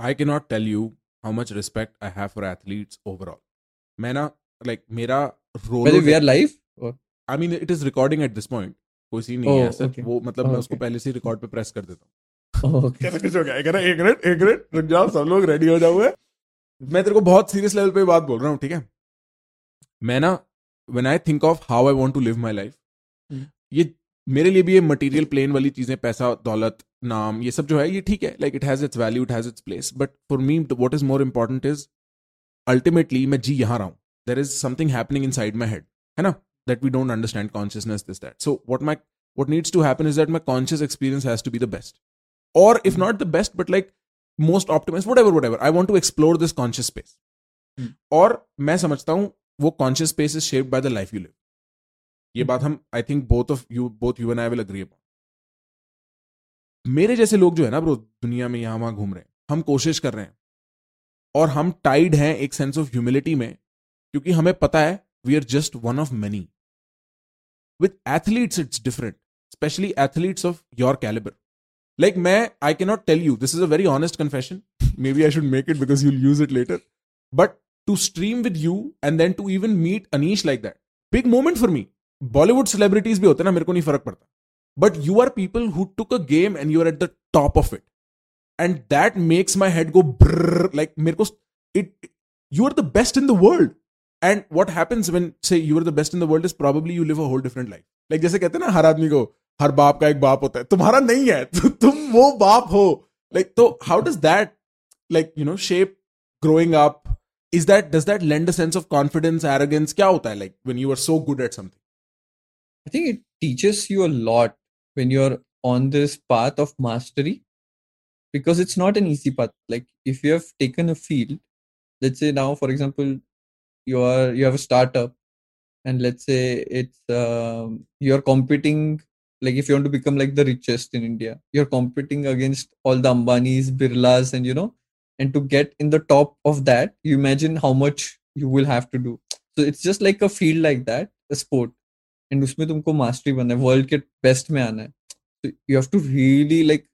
I cannot tell you how much respect I have for athletes overall. मैं ना like मेरा Whether we Rolodex, are live or I mean it is recording at this point. कोई scene नहीं है oh ऐसे, okay. वो मतलब Oh, मैं उसको okay. पहले से रिकॉर्ड पे प्रेस कर देता हूँ. Oh, okay. कैसे कुछ हो गया? कहना एक मिनट रुक जाओ, सब लोग रेडी हो जाओ. मैं तेरे को बहुत सीरियस लेवल पे बात बोल रहा हूँ, ठीक है? मैं ना when I think of how I want to live my life, ये मेरे लिए भी ये मटेरियल प्लेन वाली चीजें, पैसा, दौलत, नाम, ये सब जो है ये ठीक है, like it has its value, it has its place, but for me what is more important is ultimately मैं जी यहाँ रहा हूँ. There is something happening inside my head, है ना, that we don't understand, consciousness, this that. So what needs to happen is that my conscious experience has to be the best, or if not the best, but like most optimized, whatever. I want to explore this conscious space. और मैं समझता हूँ वो conscious space is shaped by the life you live. ये बात हम I think both you and I will agree upon. मेरे जैसे लोग जो है ना ब्रो, दुनिया में यहाँ वहां घूम रहे हैं, हम कोशिश कर रहे हैं और हम टाइड हैं एक सेंस ऑफ ह्यूमिलिटी में, क्योंकि हमें पता है we are just one of many. With athletes it's different, especially athletes of your caliber. Like I cannot tell you, this is a very honest confession, maybe I should make it because you'll use it later, but to stream with you and then to even meet Anish like that, big moment for me. Bollywood celebrities bhi hote na, mere ko nahi farak padta, but you are people who took a game and you are at the top of it, and that makes my head go brrr, like mere ko it, you are the best in the world. And what happens when say you are the best in the world is probably you live a whole different life. Like जैसे कहते हैं ना, हर आदमी को हर बाप का एक बाप होता है, तुम्हारा नहीं है, तुम वो बाप हो. Like तो how does that, like you know, shape growing up? Does that lend a sense of confidence, arrogance? क्या होता है like when you are so good at something? I think it teaches you a lot when you're on this path of mastery, because it's not an easy path. Like if you have taken a field, let's say now, for example, you have a startup, and let's say it's you're competing, like if you want to become like the richest in India, you're competing against all the Ambanis, Birlas, and and to get in the top of that, you imagine how much you will have to do. So it's just like a field like that, a sport, and उसमें तुमको mastery बनना है, world के best में आना है. So you have to really like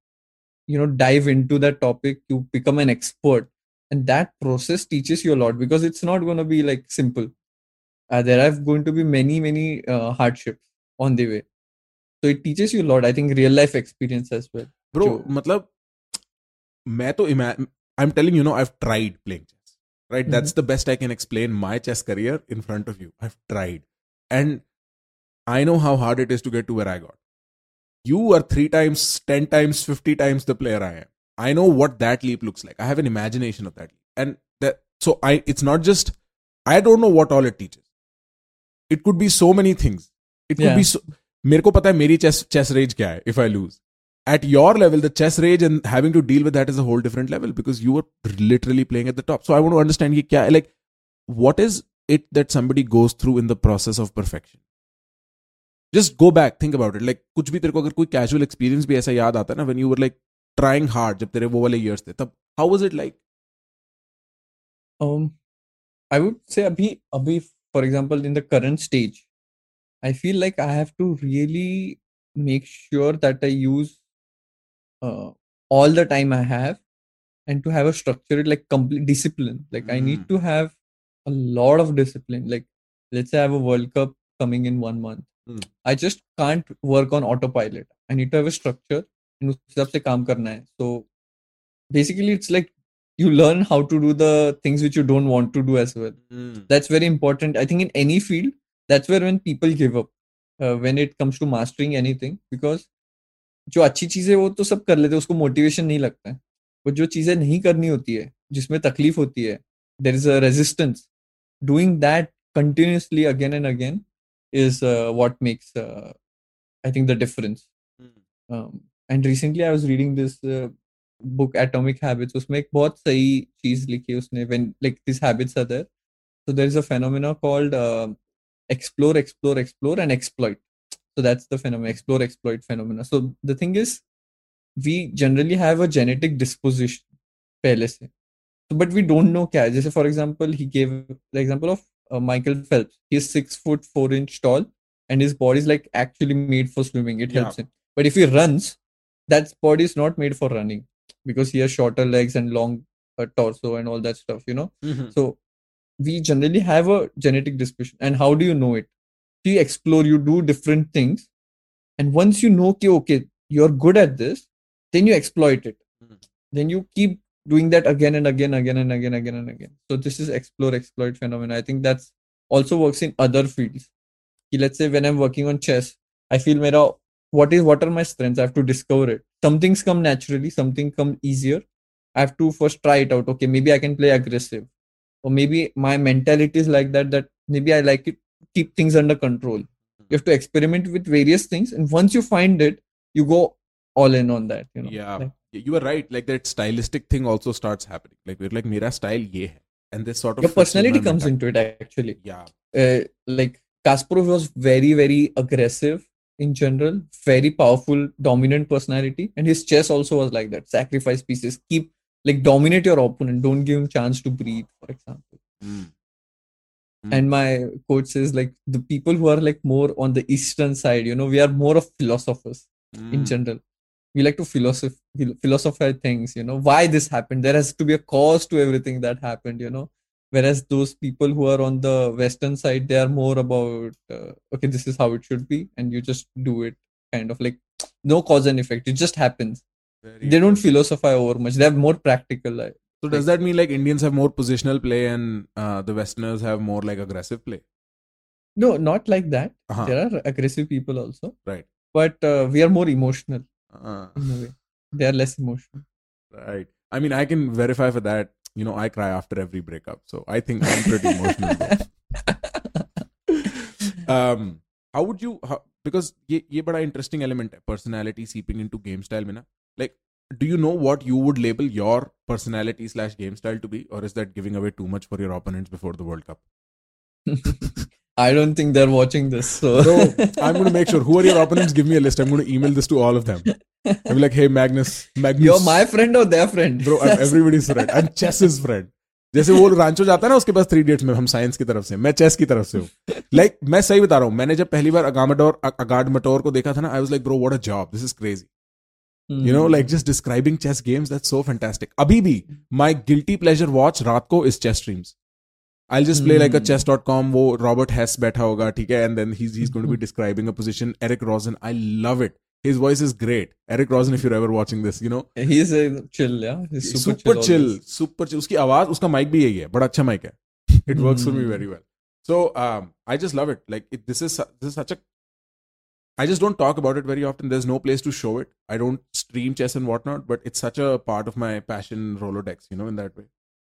dive into that topic to become an expert, and that process teaches you a lot, because it's not going to be like simple. There are going to be many hardships on the way, so it teaches you a lot. I think real life experience as well. Bro, मतलब मैं तो I'm telling you, I've tried playing chess, right? That's the best I can explain my chess career in front of you. I've tried, and I know how hard it is to get to where I got. You are 3 times, 10 times, 50 times the player I am. I know what that leap looks like. I have an imagination of that leap. And so it's not just, I don't know what all it teaches. It could be so many things. It could be so, मेरे को पता है मेरी chess rage क्या है if I lose. At your level, the chess rage and having to deal with that is a whole different level, because you are literally playing at the top. So I want to understand ये क्या है, like what is it that somebody goes through in the process of perfection? Just go back, think about it. Like कुछ भी तेरे को अगर कोई casual experience भी ऐसा याद आता है ना, when you were like trying hard, जब तेरे वो वाले years थे, तब how was it like? I would say abhi, for example, in the current stage, I feel like I have to really make sure that I use all the time I have, and to have a structured, like complete discipline. Like I need to have a lot of discipline. Like let's say I have a World Cup coming in 1 month. I just can't work on autopilot. I need to have a structure, and उस हिसाब से काम करना है. So basically, it's like you learn how to do the things which you don't want to do as well. That's very important. I think in any field, that's where when people give up, when it comes to mastering anything, because जो अच्छी चीजें वो तो सब कर लेते हैं, उसको मोटिवेशन नहीं लगता है. वो जो चीजें नहीं करनी होती है, जिसमें तकलीफ होती है, there is a resistance. Doing that continuously again and again is what makes I think the difference. And recently I was reading this book Atomic Habits. उसमें एक बहुत सही चीज लिखी है उसने, when like these habits are there. So there is a phenomena called explore, and exploit. So that's the phenomenon, explore, exploit phenomena. So the thing is, we generally have a genetic disposition पहले से. So, but we don't know क्या है. जैसे for example, he gave the example of Michael Phelps. He is 6'4" tall, and his body is like actually made for swimming. It helps him. But if he runs, that body is not made for running. because he has shorter legs and long torso and all that stuff, Mhm. So we generally have a genetic disposition. And how do you know it? You explore, you do different things, and once you know, okay, you're good at this, then you exploit it. Mhm. Then you keep doing that again and again, again and again. So this is explore, exploit phenomenon. I think that's also works in other fields. Let's say when I'm working on chess, I feel what are my strengths? I have to discover it. Some things come naturally, something come easier. I have to first try it out. Okay, maybe I can play aggressive, or maybe my mentality is like that maybe I like it, keep things under control. You have to experiment with various things, and once you find it, you go all in on that. Yeah, Like, you were right. Like that stylistic thing also starts happening. Like we're like, मेरा style ये है, and this sort of your fits with personality my comes mentality. into it actually. Yeah. Like Kasparov was very, very aggressive in general, very powerful, dominant personality, and his chess also was like that. Sacrifice pieces, keep like dominate your opponent, don't give him chance to breathe, for example. Mm. And my coach says like the people who are like more on the eastern side, we are more of philosophers in Mm. general. We like to philosophize things, why this happened. There has to be a cause to everything that happened, whereas those people who are on the western side, they are more about okay, this is how it should be, and you just do it, kind of like no cause and effect, it just happens. Very They don't interesting. philosophize over much, they're more practical, So does like that mean like Indians have more positional play and the Westerners have more like aggressive play? no, not like that. Uh-huh. There are aggressive people also, Right. but we are more emotional Uh, in a way. They are less emotional. right. I mean, I can verify for that. You know, I cry after every breakup, so I think I'm pretty emotional, bro. How would you? Because ये बड़ा interesting element है, personality seeping into game style में ना. Like, do you know what you would label your personality / game style to be, or is that giving away too much for your opponents before the World Cup? I don't think they're watching this, so Bro, I'm going to make sure. Who are your opponents? Give me a list. I'm going to email this to all of them. I'll be like, hey, Magnus. You're my friend or their friend? Bro, I'm everybody's friend. I'm chess's friend. जैसे वो रांचो जाता है ना उसके पास 3 dates में, हम science की तरफ से, मैं चेस की तरफ से हूँ. लाइक मैं सही बता रहा हूँ, मैंने जब पहली बार अगाड मटोर को देखा था ना, I was like bro what a job, this is crazy. You know, like just describing chess games, that's so fantastic. Abhi bhi, my guilty pleasure watch रात को is chess streams. I'll just play like a chess.com, wo Robert Hess बैठा होगा, ठीक है, and then he's going to be describing a position. Eric Rosen, I love it. His voice is great. Eric Rosen, if you're ever watching this, you know. He's chill, yeah. He's super chill, always. super chill. उसकी आवाज, उसका mic भी यही है, बड़ा अच्छा mic है. It works for me very well. So I just love it. Like this is such a. I just don't talk about it very often. There's no place to show it. I don't stream chess and whatnot, but it's such a part of my passion Rolodex, you know, in that way.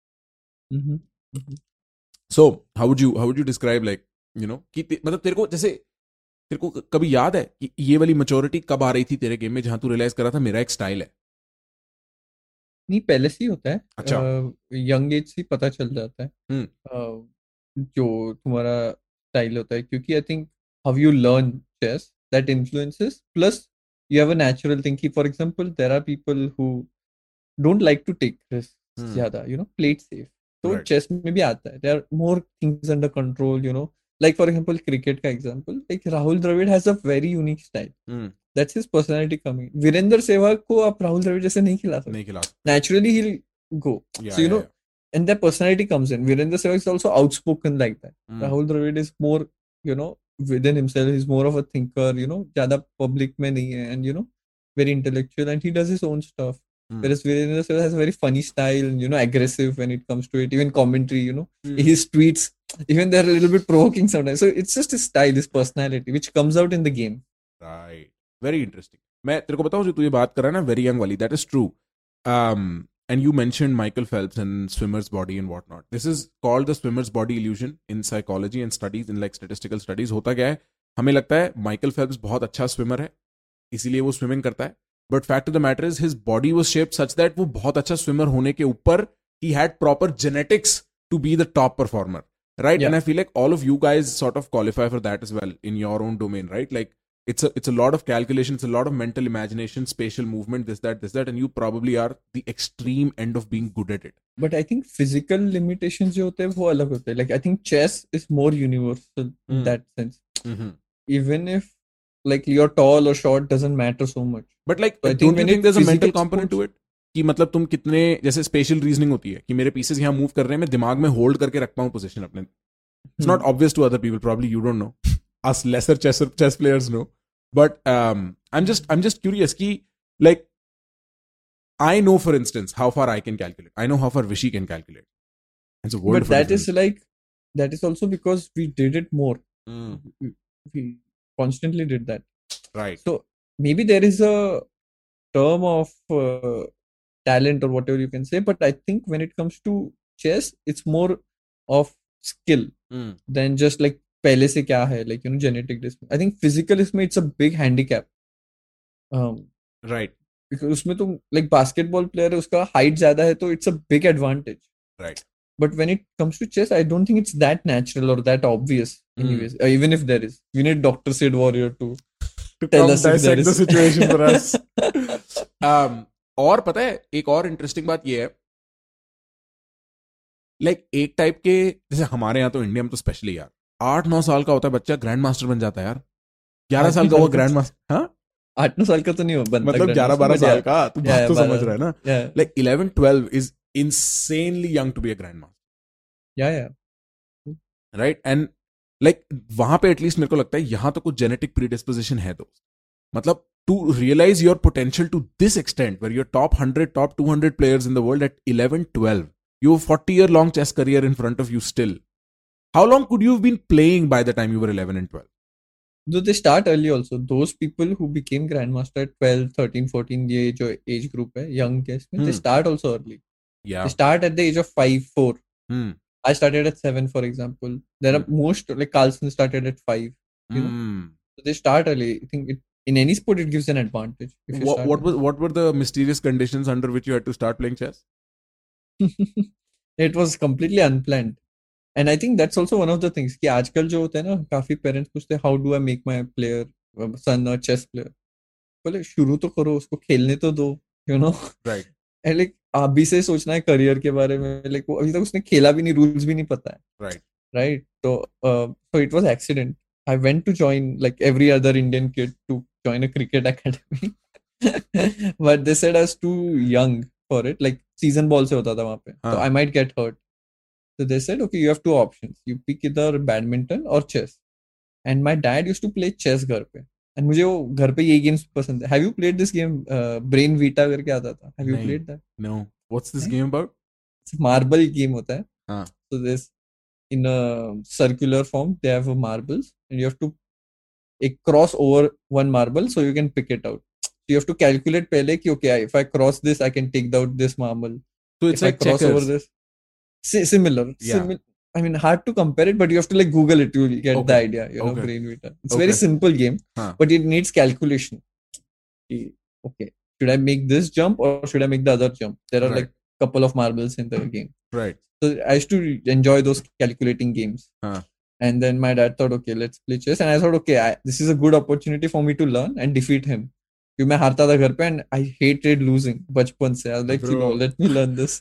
So how would you describe, like, you know, कि मतलब तेरे को जैसे तेरे को कभी याद है कि ये वाली मैच्योरिटी कब आ रही थी तेरे गेम में जहां तू रियलाइज करा था मेरा एक स्टाइल है? नहीं, पहले से ही होता है. अच्छा. यंग एज से पता चल जाता है जो तुम्हारा स्टाइल होता है, क्योंकि I think how you learn chess that influences, plus you have a natural thing. For example, there are people who don't like to take risks zyada, play it safe. So Right. chess में भी आता है, there are more things under control, like for example cricket का example, like Rahul Dravid has a very unique style. That's his personality coming. Virendra Sehwag को आप राहुल द्रविड़ जैसे नहीं खिला सकते. Naturally he'll go. Yeah, So yeah. and their personality comes in. Virendra Sehwag is also outspoken like that. Rahul Dravid is more, within himself. He's more of a thinker, ज़्यादा public में नहीं है, and very intellectual, and he does his own stuff. Whereas Virendra Sehwag has a very funny style, aggressive when it comes to it. Even commentary, his tweets, even they're a little bit provoking sometimes. So it's just his style, his personality, which comes out in the game. Right. Very interesting. मैं तेरे को बताऊं जो तू ये बात कर रहा है ना, very young वाली, that is true. And you mentioned Michael Phelps and swimmer's body and whatnot. This is called the swimmer's body illusion in psychology and studies, in like statistical studies. होता क्या है, हमें लगता है माइकल फेल्प्स बहुत अच्छा swimmer है, इसीलिए वो स्विमिंग करता है. But fact of the matter is his body was shaped such that वो बहुत अच्छा स्विमर होने के ऊपर he had proper genetics to be the top performer, right? Yeah. And I feel like all of you guys sort of qualify for that as well in your own domain, right? Like it's a lot of calculation, it's a lot of mental imagination, spatial movement, this that, and you probably are the extreme end of being good at it. But I think physical limitations जो होते हैं वो अलग होते हैं. Like I think chess is more universal in that sense. Even if like you're tall or short doesn't matter so much. But like, So don't you think there's a mental component to it? कि मतलब तुम कितने, जैसे special reasoning होती है कि मेरे pieces यहाँ मूव कर रहे हैं, मैं दिमाग में होल्ड करके रखता हूँ पोजीशन अपने. It's not obvious to other people, probably you don't know. Us lesser chess players know. But I'm just curious कि like I know, for instance, how far I can calculate. I know how far Vishy can calculate. It's a world But of a that difference. is like, that is also because we did it more. We constantly did that. Right. So maybe there is a term of talent or whatever you can say, but I think when it comes to chess, it's more of skill than just like पहले से क्या है, like, you know, genetic disc. I think physical इसमें it's a big handicap. Right. Because उसमें तो like basketball player है, उसका height ज्यादा है, तो it's a big advantage. Right. But when it comes to chess, I don't think it's that natural or that obvious. Anyways, even if there is, we need Dr. Sid Warrior to tell us if there is. The situation for us. और पता है एक और interesting बात ये है, like एक type के, जैसे हमारे यहाँ तो इंडिया में तो स्पेशली यार 8-9 साल का होता है बच्चा ग्रैंड मास्टर बन जाता है यार. 11 साल का वो ग्रैंड मास्टर. हाँ 8-9 साल का तो नहीं बनता, मतलब 11-12 साल का, तू बात तो समझ रहा है ना. Like 11-12 is insanely young to be a grandmaster. Yeah. Right. And like वहां पे एटलीस्ट मेरे को लगता है यहाँ तो कुछ जेनेटिक प्रीडिस्पोजिशन है दोस्त. मतलब to realize your potential to this extent, where you're top 100, top 200 players in the world at 11-12, you have 40-year-long chess career in front of you still. How long could you have been playing by the time you were 11 and 12? Though they start early also. Those people who became grandmaster at 12, 13, 14, ये जो age group है, young chess में, they start also early. Yeah. They start at the age of 5, 4. I started at 7, for example. There are most, like Carlsen started at 5. You know? So they start early. I think in any sport it gives an advantage. What were the mysterious conditions under which you had to start playing chess? It was completely unplanned. And I think that's also one of the things कि आजकल जो होता है ना, काफी parents पूछते हैं how do I make my son a chess player. बोले शुरू तो करो, उसको खेलने तो दो, you know. Right. And like अभी से सोचना है करियर के बारे में, like वो अभी तक उसने खेला भी नहीं, रूल्स भी नहीं पता है. Right. So it was accident. I went to join like every other Indian kid to join a cricket academy. But they said I was too young for it. Like season ball से होता था वहाँ पे, so I might get hurt. So they said, okay, you have two options. You pick either badminton or chess. And my dad used to play chess घर पे. And मुझे वो घर पे यही games पसंद है. Have you played this game? Brain Vita करके आता था. Have you played that? No. What's this game about? It's a marble game होता है. हाँ. So this, in a circular form, they have marbles, and you have to cross over one marble so you can pick it out. So you have to calculate पहले कि okay, if I cross this, I can take out this marble. So it's if like I cross checkers. over this. Similar. Yeah. I mean, hard to compare it, but you have to like Google it to get the idea. You know, Brain Vita. It's a very simple game, but it needs calculation. Okay, should I make this jump or should I make the other jump? There are like a couple of marbles in the game. Right. So I used to enjoy those calculating games. And then my dad thought, okay, let's play chess. And I thought, okay, this is a good opportunity for me to learn and defeat him. Because मैं हारता था घर पे and I hated losing बचपन से. I was like, you know, let me learn this.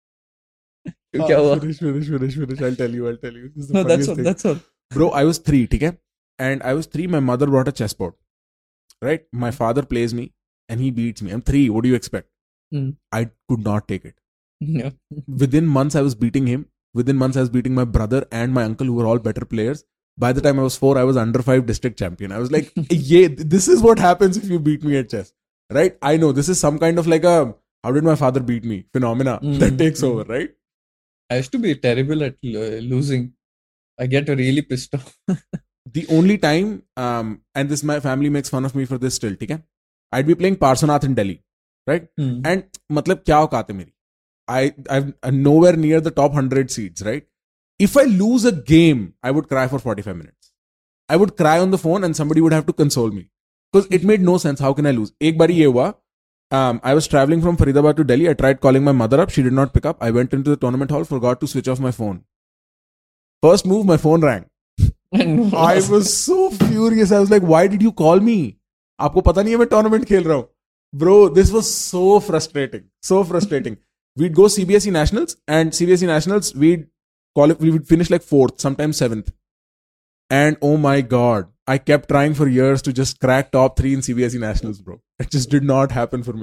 क्या हुआ? Finish. I'll tell you. This is the No, funniest that's all. Bro, I was 3, ठीक है? And I was 3, my mother brought a chessboard. Right? My father plays me and he beats me. I'm 3, what do you expect? I could not take it. Yeah. Within months, I was beating him. Within months, I was beating my brother and my uncle, who were all better players. By the time I was 4, I was under 5 district champion. I was like, yeah, this is what happens if you beat me at chess. Right? I know, this is some kind of like a, how did my father beat me? Phenomena that takes over, right? I used to be terrible at losing. I get really pissed off. The only time, and this, my family makes fun of me for this still, okay? I'd be playing Parsanath in Delhi, right? And matlab kya aukaat hai meri? I'm nowhere near the top 100 seeds, right? If I lose a game, I would cry for 45 minutes. I would cry on the phone and somebody would have to console me. Because it made no sense. How can I lose? Ek bari ye hua. I was traveling from Faridabad to Delhi. I tried calling my mother up. She did not pick up. I went into the tournament hall, forgot to switch off my phone. First move, my phone rang. I was so furious. I was like, why did you call me? Aapko pata nahi hai main tournament khel raha hu. Bro, this was so frustrating. So frustrating. We'd go CBSE Nationals, and CBSE Nationals, we would finish like 4th, sometimes 7th. And oh my God, I kept trying for years to just crack top 3 in CBSE Nationals, bro. It just did not happen for me.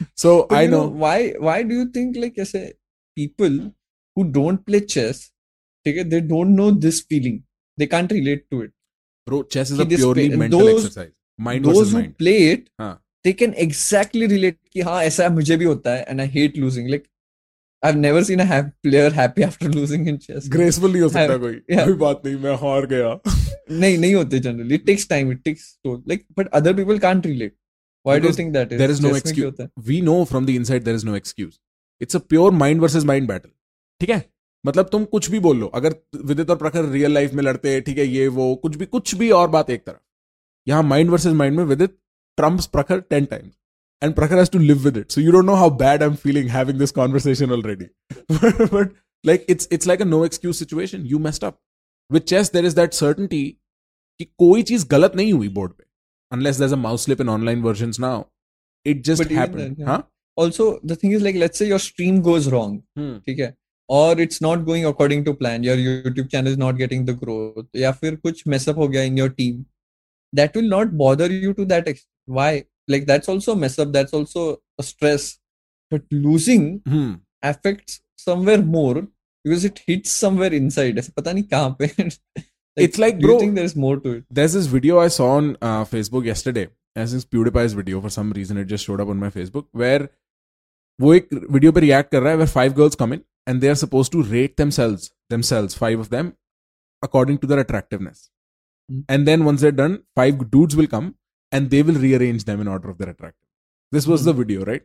So But I you know, know, why do you think like ऐसे people who don't play chess, okay, they don't know this feeling. They can't relate to it. bro, chess is कि a this purely and mental exercise. Mind versus those who mind. play it, हाँ. they can exactly relate कि हाँ ऐसा मुझे भी होता है, and I hate losing. Like I've never seen a player happy after losing in chess. Like, graceful नहीं हो सकता कोई. yeah, कोई बात नहीं, मैं हार गया. नहीं होते generally. It takes time. It takes so like, but other people can't relate. Why do you Because think that there is? is no Chess में क्यों excuse. होता है? We know from the inside there is no excuse. It's a pure mind versus mind battle. ठीक है, मतलब तुम कुछ भी बोल लो, अगर विदित और प्रखर रियल लाइफ में लड़ते हैं, ठीक है, ये वो कुछ भी और बात एक तरफ. यहाँ माइंड वर्सेस माइंड में विदित trumps प्रखर 10 times. And Prakhar has to live with it. So you don't know how bad I'm feeling having this conversation already. But like it's like a no excuse situation. You messed up. With chess, there is that certainty कि कोई चीज गलत नहीं हुई board पे. Unless there's a mouse slip in online versions now. It just But even happened. then, yeah. Huh? Also, the thing is like, let's say your stream goes wrong, ठीक है, or it's not going according to plan. Your YouTube channel is not getting the growth. या फिर कुछ mess up हो गया in your team. That will not bother you to that extent. Why? Like that's also a mess up. That's also a stress. But losing affects somewhere more because it hits somewhere inside. ऐसे पता नहीं कहाँ पे. Like, it's like, do bro, you think there's more to it? There's this video I saw on Facebook yesterday. As is PewDiePie's video. For some reason, it just showed up on my Facebook. Where वो एक video पे react कर रहा है where 5 girls come in and they are supposed to rate themselves 5 of them according to their attractiveness. And then once they're done, 5 dudes will come and they will rearrange them in order of their attractiveness. This was the video, right?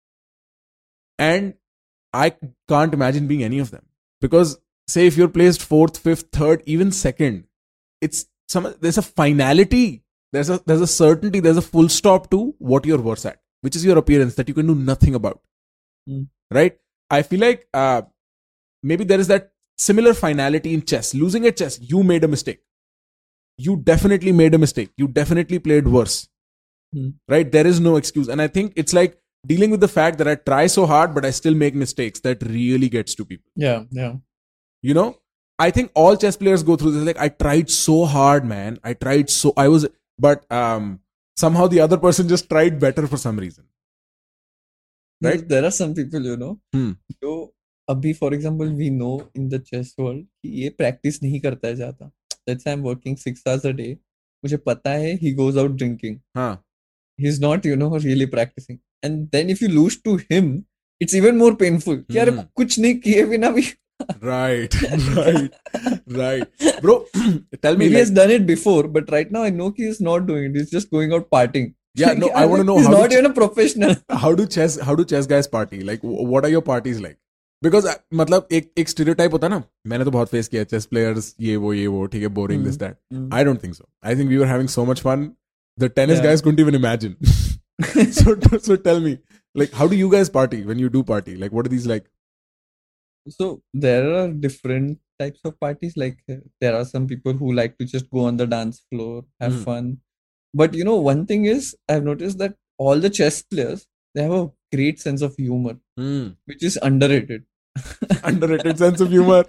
And I can't imagine being any of them. Because say if you're placed 4th, 5th, 3rd, even 2nd, there's a finality, there's a certainty, there's a full stop to what you're worse at, which is your appearance that you can do nothing about. Right? I feel like maybe there is that similar finality in chess. Losing at chess, you made a mistake. You definitely made a mistake. You definitely played worse. Right? There is no excuse. And I think it's like dealing with the fact that I try so hard, but I still make mistakes that really gets to people. Yeah. You know, I think all chess players go through this. Like, I tried so hard, man. But somehow the other person just tried better for some reason. Right? There are some people, you know, so abhi, for example, we know in the chess world कि ये practice नहीं करता है ज़्यादा. Let's say I'm working 6 hours a day. मुझे पता है he goes out drinking. He's not, you know, really practicing. And then if you lose to him, it's even more painful. कि यार कुछ नहीं किए बिना भी. Right. Bro, tell me. Maybe he has done it before, but right now I know he is not doing it. He's just going out partying. Yeah, no, I want to know he's not even a professional. How do chess guys party? Like, what are your parties like? Because मतलब एक stereotype होता है ना, मैंने तो बहुत face किया chess players ये वो ठीक है, boring this that. I don't think so. I think we were having so much fun. The tennis guys couldn't even imagine. so tell me, like, how do you guys party when you do party? Like, what are these like? So there are different types of parties. Like there are some people who like to just go on the dance floor, have fun. But you know, one thing is I've noticed that all the chess players, they have a great sense of humor, which is underrated. Underrated sense of humor.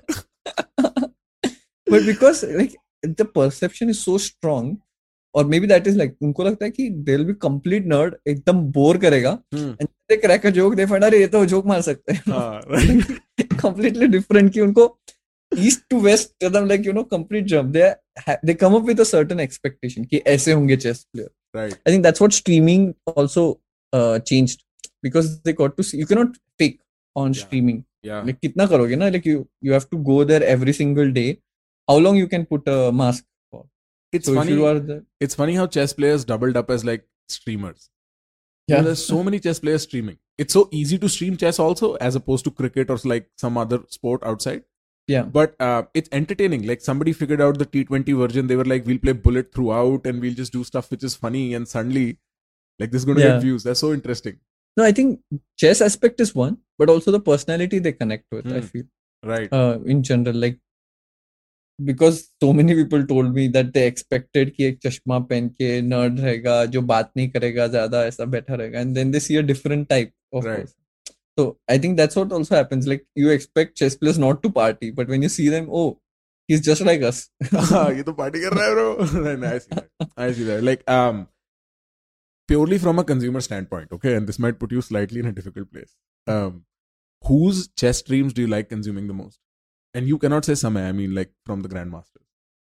But because like the perception is so strong, or maybe that is like उनको लगता है कि they'll be complete nerd, एकदम bore करेगा, and they crack a joke, they find अरे ये तो joke मार सकते हैं. Completely different कि उनको east to west, like, you know, complete jump. They come up with a certain expectation कि ऐसे होंगे chess player. Right. I think that's what streaming also changed, because they got to see you cannot fake on streaming. Yeah. Like कितना करोगे ना? Like you have to go there every single day. How long you can put a mask for? It's funny. It's funny how chess players doubled up as like streamers. Yeah. You know, there's so many chess players streaming. It's so easy to stream chess also, as opposed to cricket or like some other sport outside. Yeah. But it's entertaining. Like somebody figured out the T20 version. They were like, we'll play bullet throughout and we'll just do stuff which is funny. And suddenly, like, this is going to get views. That's so interesting. No, I think chess aspect is one, but also the personality they connect with, I feel. Right. In general, like, because so many people told me that they expected कि एक चश्मा पहन के nerd रहेगा, जो बात नहीं करेगा ज़्यादा, ऐसा बैठा रहेगा, and then they see a different type of person. So I think that's what also happens. Like you expect chess players not to party, but when you see them, oh, he's just like us. ये तो party कर रहा है bro. I see that. Like purely from a consumer standpoint, okay, and this might put you slightly in a difficult place. Whose chess streams do you like consuming the most? And you cannot say Samay, I mean like from the Grandmasters.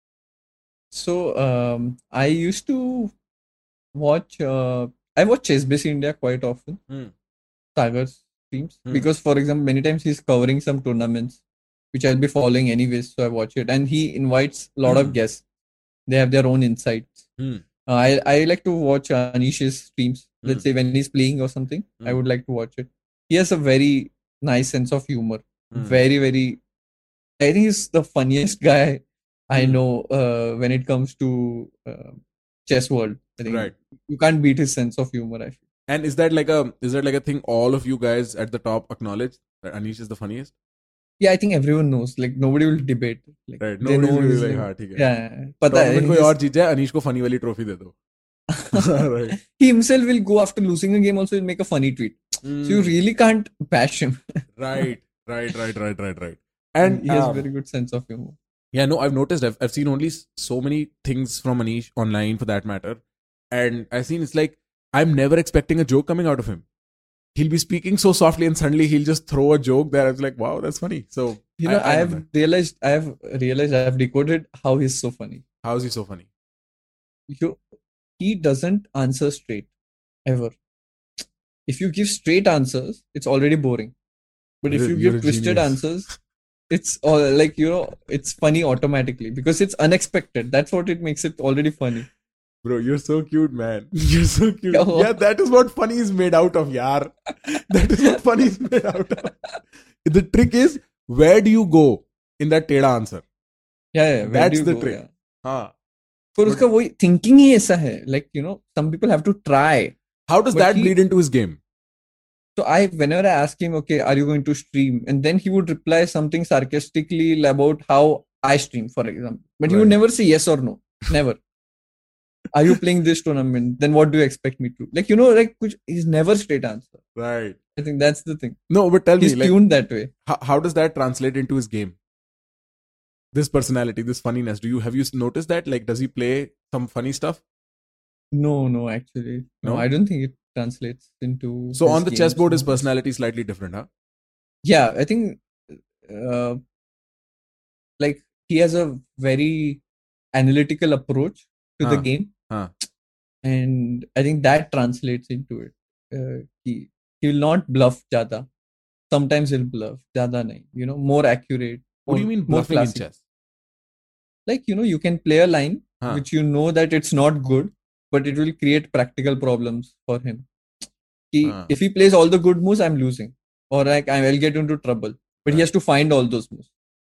So I used to watch. I watch ChessBase India quite often. Sagar's streams because, for example, many times he's covering some tournaments which I'll be following anyways, so I watch it, and he invites a lot of guests. They have their own insights. I like to watch Anish's streams. Let's say when he's playing or something, I would like to watch it. He has a very nice sense of humor. Very, very. I think he's the funniest guy I know when it comes to chess world. I think you can't beat his sense of humor. I feel. And is that like a thing all of you guys at the top acknowledge that Anish is the funniest? Yeah, I think everyone knows. Like nobody will debate. Like, right. Nobody will be like, हाँ ठीक है. Yeah. पता है. कोई और जीत जाए, Anish को funny वाली trophy दे दो. Right. He himself will go after losing a game. Also, will make a funny tweet. So you really can't bash him. Right. And he has a very good sense of humor. Yeah, no, I've noticed. I've seen only so many things from Anish online, for that matter, and I've seen it's like I'm never expecting a joke coming out of him. He'll be speaking so softly, and suddenly he'll just throw a joke there. I was like, wow, that's funny. So I have realized I have decoded how he's so funny. How is he so funny? He doesn't answer straight ever. If you give straight answers, it's already boring. But if you give twisted answers, it's all like, it's funny automatically because it's unexpected. That's what it makes it already funny. Bro, you're so cute, man. You're so cute. Yeah, that is what funny is made out of, yaar. That is what funny is made out of. The trick is, where do you go in that teda answer? Yeah, that's the trick. Yeah. हाँ. For उसका वही thinking ही ऐसा है. Like, some people have to try. How does that bleed into his game? So whenever I ask him, okay, are you going to stream? And then he would reply something sarcastically about how I stream, for example. But he would never say yes or no. Never. Are you playing this tournament? Then what do you expect me to? Like, he's never straight answer. Right. I think that's the thing. No, but tell me. He's tuned that way. How does that translate into his game? This personality, this funniness. Have you noticed that? Like, does he play some funny stuff? No, actually. No, I don't think it translates into. So on the chessboard, his personality is slightly different, huh? Yeah, I think like he has a very analytical approach to the game. And I think that translates into it. He will not bluff jada. Sometimes he'll bluff jada nahi. More accurate. What do you mean bluffing in chess? Like, you can play a line which that it's not good, but it will create practical problems for him. If he plays all the good moves, I'm losing. Or like I will get into trouble. But he has to find all those moves.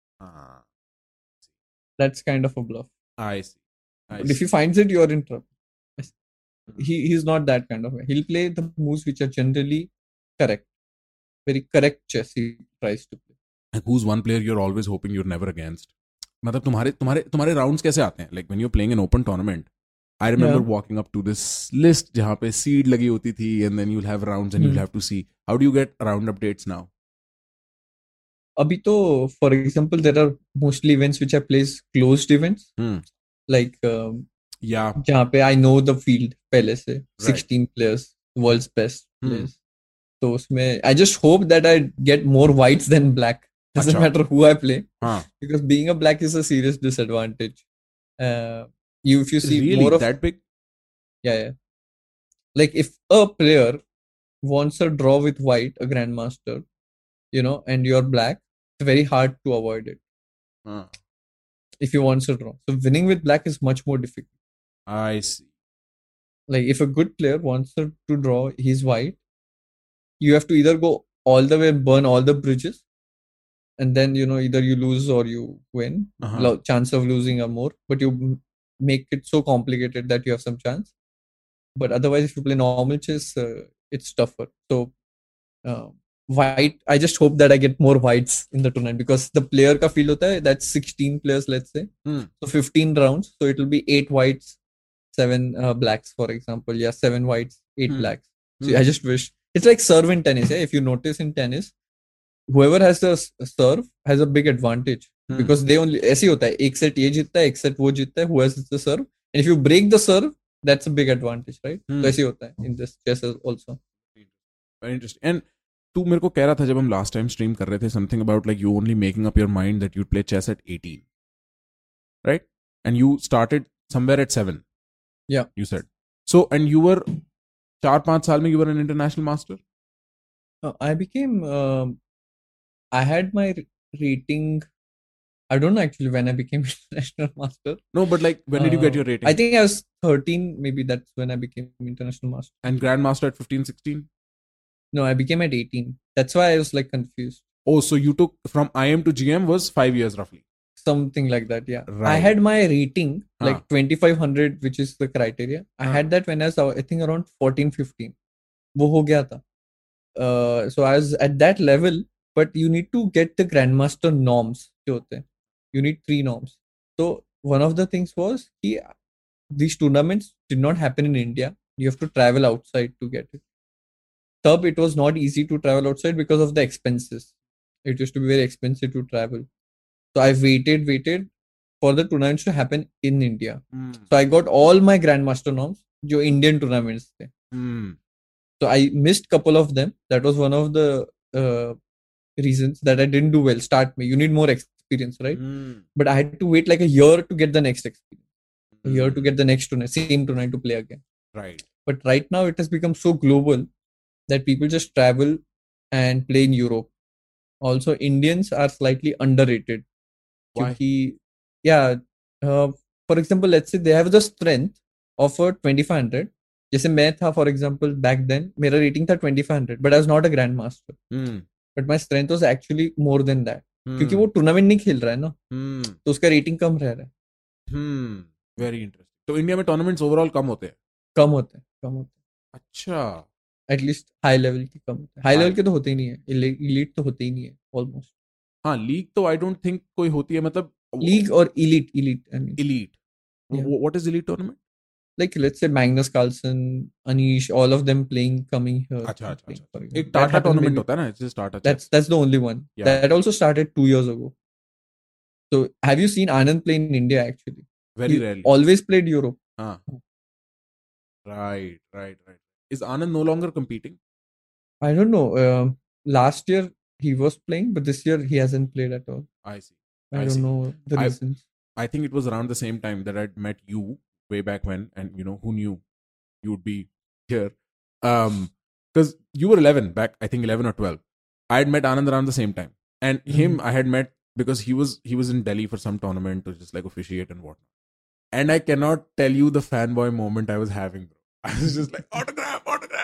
That's kind of a bluff. I see. But if he finds it, you're in trouble. He's not that kind of way. He'll play the moves which are generally correct. Very correct chess he tries to play. And who's one player you're always hoping you're never against? मतलब तुम्हारे rounds कैसे आते हैं? Like when you're playing an open tournament, I remember walking up to this list जहाँ पे seed लगी होती थी, and then you'll have rounds and you'll have to see. How do you get round updates now? अभी तो, for example, there are mostly events which I plays closed events. Like जहाँ पे I know the field पहले से 16 players, world's best players. So उसमें I just hope that I get more whites than black. Doesn't matter who I play, because being a black is a serious disadvantage. If you see really more of that big, yeah. Like if a player wants a draw with white, a grandmaster, and you're black, it's very hard to avoid it. If he wants a draw, so winning with black is much more difficult. I see. Like if a good player wants to draw, he's white. You have to either go all the way and burn all the bridges, and then either you lose or you win. Chance of losing are more, but you make it so complicated that you have some chance. But otherwise, if you play normal chess, it's tougher. So white, I just hope that I get more whites in the tournament, because the player ka field hota hai, that's 16 players, let's say. So 15 rounds, so it will be 8 whites, 7 blacks, for example. Yeah, 7 whites, 8 blacks. So I just wish it's like serve in tennis. If you notice in tennis, whoever has the serve has a big advantage, because they only ऐसे होता है, एक set ये जीतता है, एक set वो जीतता है, who has the serve, and if you break the serve, that's a big advantage, right? तो ऐसे ही होता है in this chess also. Very interesting. And तू मेरे को कह रहा था जब हम last time stream कर रहे थे something about like you only making up your mind that you'd play chess at 18, right? And you started somewhere at 7. Yeah. You said. So, and you were 4-5 साल में you were an international master? I became, I had my rating. I don't know actually when I became international master. No, but like when did you get your rating? I think I was 13, maybe that's when I became international master. And grandmaster at 15, 16? No, I became at 18. That's why I was like confused. Oh, so you took from IM to GM was 5 years roughly. Something like that, yeah. Right. I had my rating like 2500, which is the criteria. I had that when I was, I think, around 14, 15. वो हो गया था. So I was at that level, but you need to get the grandmaster norms. जो होते हैं. You need 3 norms. So one of the things was these tournaments did not happen in India. You have to travel outside to get it. Tub, it was not easy to travel outside because of the expenses. It used to be very expensive to travel. So I waited for the tournaments to happen in India. So I got all my grandmaster norms, जो Indian tournaments थे. So I missed couple of them. That was one of the reasons that I didn't do well. You need more experience, right? But I had to wait like a year to get the next experience. A year to get the next tournament, same tournament to play again. Right. But right now it has become so global that people just travel and play in Europe. Also, Indians are slightly underrated. Why? For example, let's say they have the strength of a 2500. जैसे मैं था, for example, back then, मेरा rating था 2500, but I was not a grandmaster. But my strength was actually more than that. क्योंकि वो tournament नहीं खेल रहा है ना, तो उसका रेटिंग कम रह रहा है. Very interesting. तो इंडिया में टूर्नामेंट्स ओवरऑल कम होते हैं. अच्छा. एटलीस्ट हाई लेवल के कम होते हैं. हाई लेवल के तो होते ही नहीं है. इलीट तो होते ही नहीं है ऑलमोस्ट. हाँ, लीग तो आई डोंट थिंक कोई होती है. मतलब लीग और elite. What is elite tournament? Like let's say Magnus Carlsen, Anish, all of them coming here. अच्छा. एक टाटा टूर्नामेंट होता है ना, it's Tata. That's the only one. Yeah. That also started 2 years ago. So have you seen Anand play in India actually? Very rarely. Always played Europe. Right. Is Anand no longer competing? I don't know. Last year he was playing, but this year he hasn't played at all. I see. I don't know the reasons. I think it was around the same time that I'd met you way back when, and who knew you would be here? Because you were 11 back, I think 11 or 12. I had met Anand around the same time, and him I had met because he was in Delhi for some tournament to just like officiate and whatnot. And I cannot tell you the fanboy moment I was having, bro. I was just like, autograph.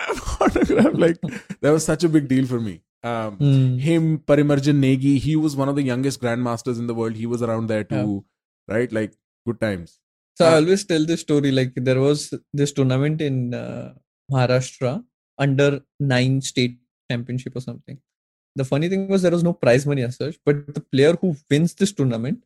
Like, that was such a big deal for me. Him, Parimarjan Negi, he was one of the youngest grandmasters in the world. He was around there too, right? Like, good times. So I always tell this story, like there was this tournament in Maharashtra, under 9 state championship or something. The funny thing was there was no prize money as such, but the player who wins this tournament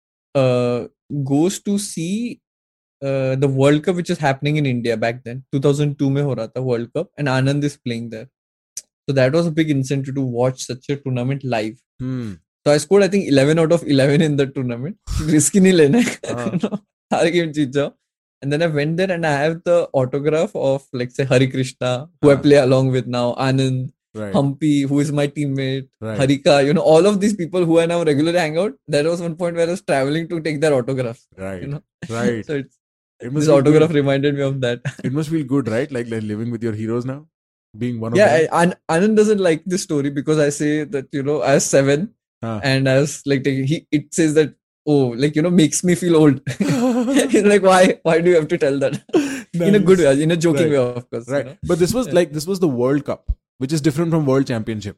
goes to see the World Cup which is happening in India back then. 2002 mein ho raha tha World Cup, and Anand is playing there. So that was a big incentive to watch such a tournament live. So I scored I think 11 out of 11 in the tournament. Risky nahi lena. And then I went there and I have the autograph of like say Hari Krishna, who I play along with now, Anand, Humpy, who is my teammate, Harika, all of these people who I now regularly hang out. That was one point where I was traveling to take their autographs. Right. So this autograph reminded me of that. It must feel good, right? Like living with your heroes now, being one of them. Yeah, Anand doesn't like this story because I say that I was 7 and I was like it says that makes me feel old. Like why do you have to tell that? Nice. In a good way, in a joking way, of course. Right. But this was this was the World Cup, which is different from World Championship.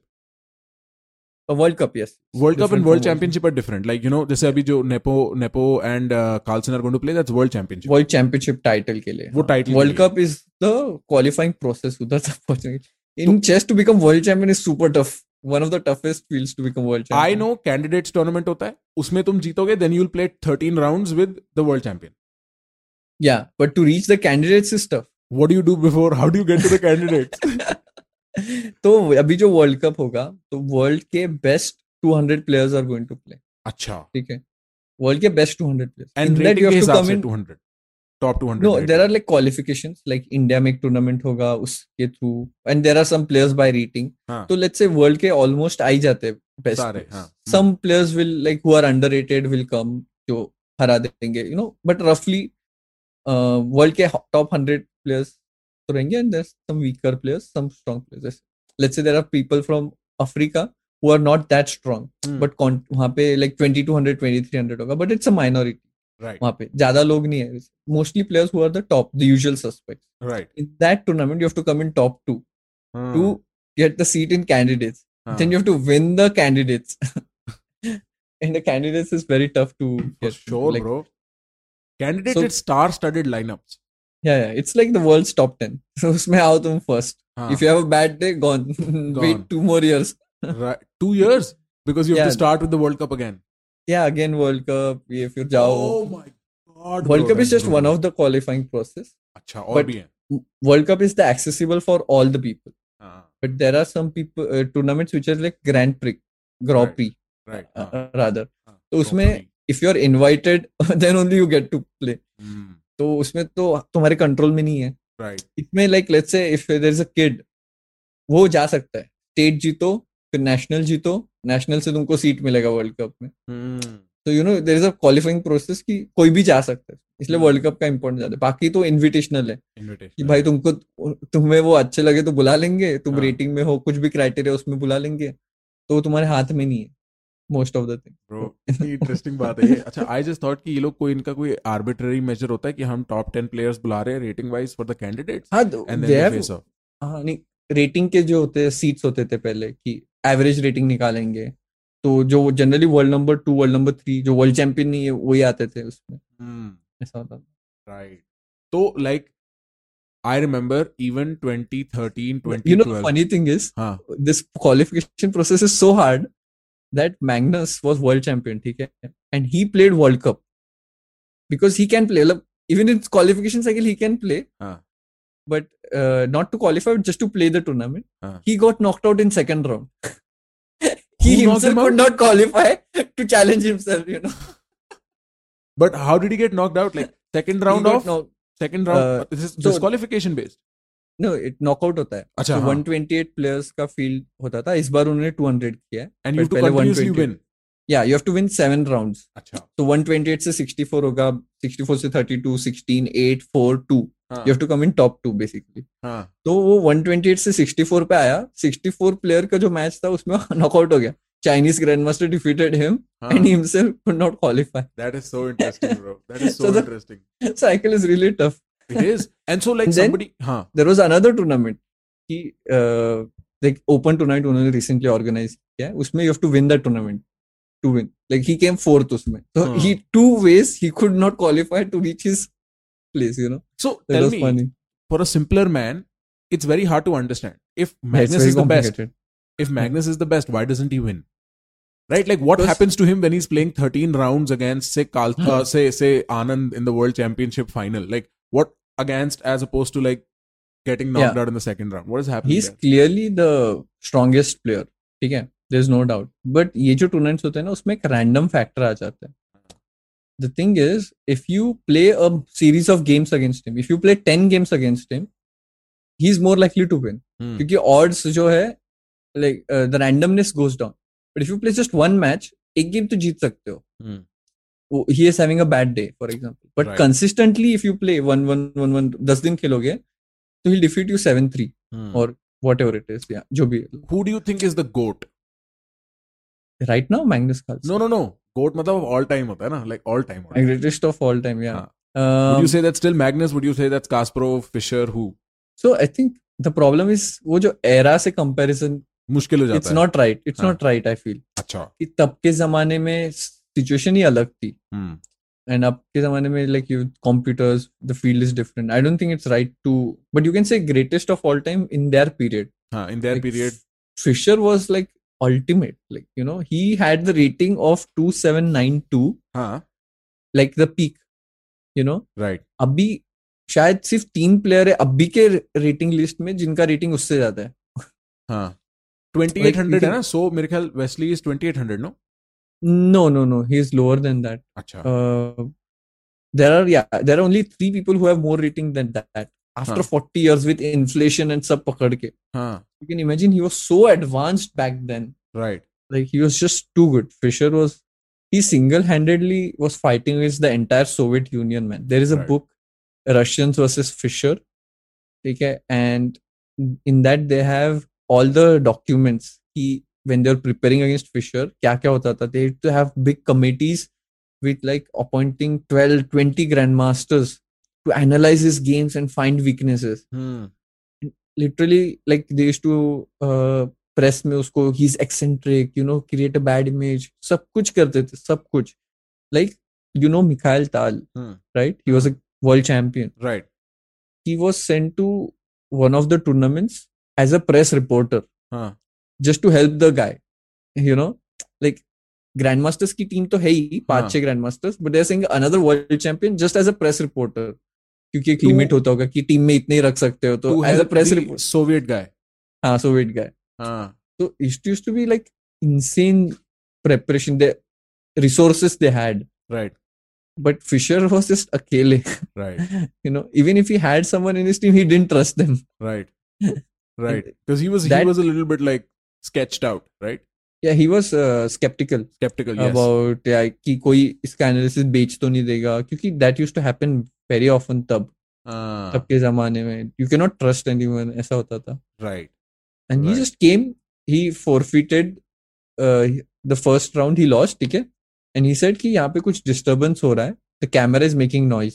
A World Cup, yes. World Cup and World Championship are different. Like, जैसे अभी जो Nepo and Carlsen are going to play, that's World Championship. World Championship title के लिए. वो title. World Cup is the qualifying process. In chess to become world champion is super tough. One of the toughest fields to become world champion. I know candidates tournament होता है. उसमें तुम जीतोगे, then you'll play 13 rounds with the world champion. Yeah, but to reach the candidates is tough. What do you do before? How do you get to the candidates? तो अभी जो world cup होगा तो world के best 200 players are going to play. अच्छा, ठीक है. World के बेस्ट 200 प्लेयर्स. एंड रेटिंग के हिसाब से 200. Top 200 No, there are rating? like qualifications, like India में एक tournament होगा उसके through, and there are some players by rating. हाँ तो let's say world के almost आ ही जाते हैं best सारे players. हाँ Some players will like who are underrated will come जो हरा देंगे, you know. But roughly, world के top 100 players तो रहेंगे, and there's some weaker players, some strong players. Let's say there are people from Africa who are not that strong, but वहाँ पे like 2200, 2300 होगा, but it's a minority. right वहाँ पे ज्यादा लोग नहीं है. Mostly players who are the top, the usual suspects. right In that tournament, you have to come in top 2 to get the seat in candidates. Then you have to win the candidates. And the candidates is very tough to for get. sure Like, bro. Candidates So- with star-studded lineups. yeah, it's like the world's top 10. So उसमें आओ तुम first. हाँ, If you have a bad day, gone. Wait 2 more years. right. 2 years because you have to Yeah. start with the World Cup again. Yeah, again World Cup. ये फिर जाओ. Oh my god. World bro, Cup is that's just one brutal. of the qualifying process. अच्छा और but- भी है. World Cup is the accessible for all the people. हाँ, But there are some people tournaments which are like Grand Prix, Grand Right. Prix right. हाँ, rather. हाँ, तो उसमें properly. if you are invited, then only you get to play. Hmm, तो उसमें तो तुम्हारे control में नहीं है. right. इसमें like let's say if there is a kid, वो जा सकता है. स्टेट जीतो, फिर नेशनल जीतो, नेशनल से तुमको सीट मिलेगा वर्ल्ड कप में. Hmm, तो you know there is a qualifying process कि कोई भी जा सकता है. इसलिए वर्ल्ड कप का इंपॉर्टेंस ज्यादा है. बाकी तो इनविटेशनल है कि invitation. भाई तुमको तुम्हें वो अच्छे लगे तो बुला लेंगे, तुम हाँ. रेटिंग में हो, कुछ भी क्राइटेरिया उसमें बुला लेंगे, तो वो तुम्हारे हाथ में नहीं है most of the thing. Bro, इतनी इंटरेस्टिंग बात है ये. अच्छा, आई जस्ट थॉट कि ये लोग कोई इनका कोई आर्बिट्ररी मेजर होता है कि हम टॉप 10 प्लेयर्स बुला रहे हैं rating wise for the candidates हाँ, and then they they have- face off. हाँ नहीं, रेटिंग के जो होते हैं सीट्स होते थे पहले कि एवरेज रेटिंग निकालेंगे, तो जो generally world number 2, world number 3 जो वर्ल्ड चैंपियन नहीं है वही आते थे उसमें. ऐसा होता था. राइट. तो like I remember even 2013 You know, 2012. funny thing is, हाँ this qualification process is so hard that Magnus was world champion, ठीक है, and he played World Cup because he can play. Like, even in qualification cycle, he can play, हाँ but not to qualify, but just to play the tournament. हाँ. He got knocked out in second round. He Who knocked himself him could out? not qualify to challenge himself. You know, But how did he get knocked out? Like second round He got off? knocked- Second round? This is so- disqualification based. no, it knockout होता है. अच्छा, So हाँ. 128 players का field होता था. इस बार उन्होंने 200 किया है. And you have But to पहले continuously 128. win. Yeah, you have to win 7 rounds. अच्छा. So 128 से 64 होगा, 64 से 32, 16, 8, 4, 2. हाँ. You have to come in top 2 basically. हाँ. तो वो 128 से 64 पे आया. 64 प्लेयर का जो मैच था उसमें नॉकआउट हो गया. Chinese grandmaster defeated him हाँ. and he himself could not qualify. That is so interesting, bro. That is so, So the- interesting. Cycle is really tough. It is. And so like And then- somebody, हाँ. There was another tournament कि like open tournament उन्होंने recently organized किया है. उसमें you have to win that tournament to win. Like he came 4th उसमें. So हाँ. he 2 ways he could not qualify to reach his place. You know, So that tell was me, funny. for a simpler man, it's very hard to understand. If Yeah, it's Magnus very is the best, complicated. if Magnus is the best, why doesn't he win? Right? Like what Because- happens to him when he's playing 13 rounds against say Kalka, say Anand in the World Championship final? Like what against as opposed to like getting knocked out in the second round? What is happening He's there? clearly the strongest player. ठीक है, there's no doubt. But ये जो tournaments होते हैं ना उसमें एक random factor आ जाता है. The thing is, if you play a series of games against him, if you play 10 games against him, he's more likely to win. Hmm. क्योंकि odds जो है, like the randomness goes down. But if you play just one match, एक game तो जीत सकते हो. Hmm. He is having a bad day, for example. But Right. consistently, if you play 1-1-1-1, 10 दिन खेलोगे, तो he'll defeat you 7-3 Hmm. or whatever it is. Yeah, जो भी. Who do you think is the GOAT? Right now, Magnus Carlsen. No. GOAT मतलब all time होता है ना? Like all time. The greatest of all time, yeah. Would you say that's still Magnus? Would you say that's Kasparov, Fischer, who? So I think the problem is वो जो era से comparison, मुश्किल हो जाता it's है. not right. It's हाँ. not right, I feel. अच्छा. कि तब के जमाने में situation ही अलग थी. Hmm. And अब के जमाने में like you computers, the field is different. I don't think it's right to, but you can say greatest of all time in their period. हाँ, in their Like, period. Fisher was like ultimate. Like, you know, he had the rating of 2792, हाँ. like the peak, you know. Right. अभी शायद सिर्फ 3 player है अभी के rating list में जिनका रेटिंग उससे ज्यादा है. हाँ. 2800 Like, है ना? So मेरे ख्याल Wesley is 2800, no? No, he is lower than that. अच्छा. there are only 3 people who have more rating than that after हाँ 40 years with inflation and sub pakad ke. हाँ You can imagine he was so advanced back then. right Like he was just too good. Fisher was he single-handedly was fighting against the entire Soviet Union, man. There is a right book, Russians versus Fisher, okay, and in that they have all the documents. He when they were preparing against Fisher, क्या क्या होता था? They had to have big committees with like appointing 12, 20 grandmasters to analyze his games and find weaknesses. hmm Literally, like they used to press में उसको he's eccentric, you know, create a bad image. सब कुछ करते थे, सब कुछ. Like, you know, Mikhail Tal, hmm right? He was a world champion. right He was sent to one of the tournaments as a press reporter हाँ just to help the guy. You know, like grandmasters की team तो है ही 5-6 हाँ grandmasters, but they're saying another world champion just as a press reporter. क्योंकि एक to limit होता होगा कि टीम में इतने ही रख सकते हो तो to as a help press the report. Soviet guy हाँ, सोवियत गाय. हाँ So it used to be like insane preparation. The resources they had, right but Fisher was just akele. right You know, even if he had someone in his team, he didn't trust them. right And right because he was that, a little bit like sketched out right yeah, he was skeptical skeptical yes about कि कोई इसका analysis बेच तो नहीं देगा क्योंकि that used to happen very often तब ah के जमाने में you cannot trust anyone ऐसा होता था. right And he right just came, he forfeited uh, the first round, he lost, ठीक है, and he said कि यहाँ पे कुछ disturbance हो रहा है, the camera is making noise,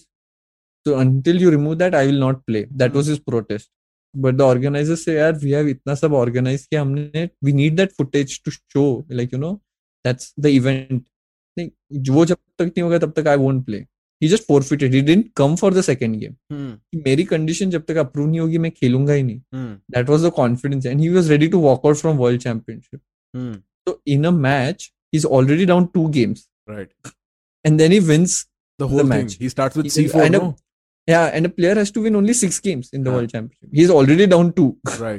so until you remove that I will not play. That was his protest. But the organizers say यार we have इतना सब organize किया हमने, we need that footage to show, like you know, that's the event. नहीं, वो जब तक नहीं होगा तब तक I won't play. He just forfeited. He didn't come for the second game. मेरी कंडीशन जब तक अप्रूव नहीं होगी मैं खेलूंगा ही नहीं. That was the confidence, and he was ready to walk out from World Championship. So in a match, he's already down 2 games, right and then he wins the whole thing match. he starts with C4 and no and a player has to win only 6 games in the World Championship. He's already down 2,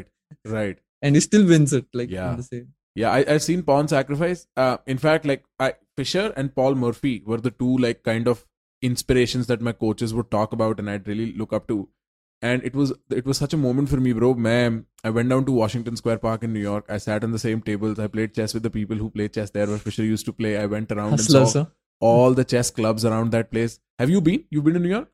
right and he still wins it. Like Yeah. in the same. yeah I've seen Pawn sacrifice in fact like Fisher and Paul Murphy were the two like kind of inspirations that my coaches would talk about and I'd really look up to. And it was such a moment for me, bro. I went down to Washington Square Park in New York. I sat on the same tables. I played chess with the people who play chess there where Fisher used to play. I went around Hustlers, and saw all the chess clubs around that place. Have you been? You've been to New York?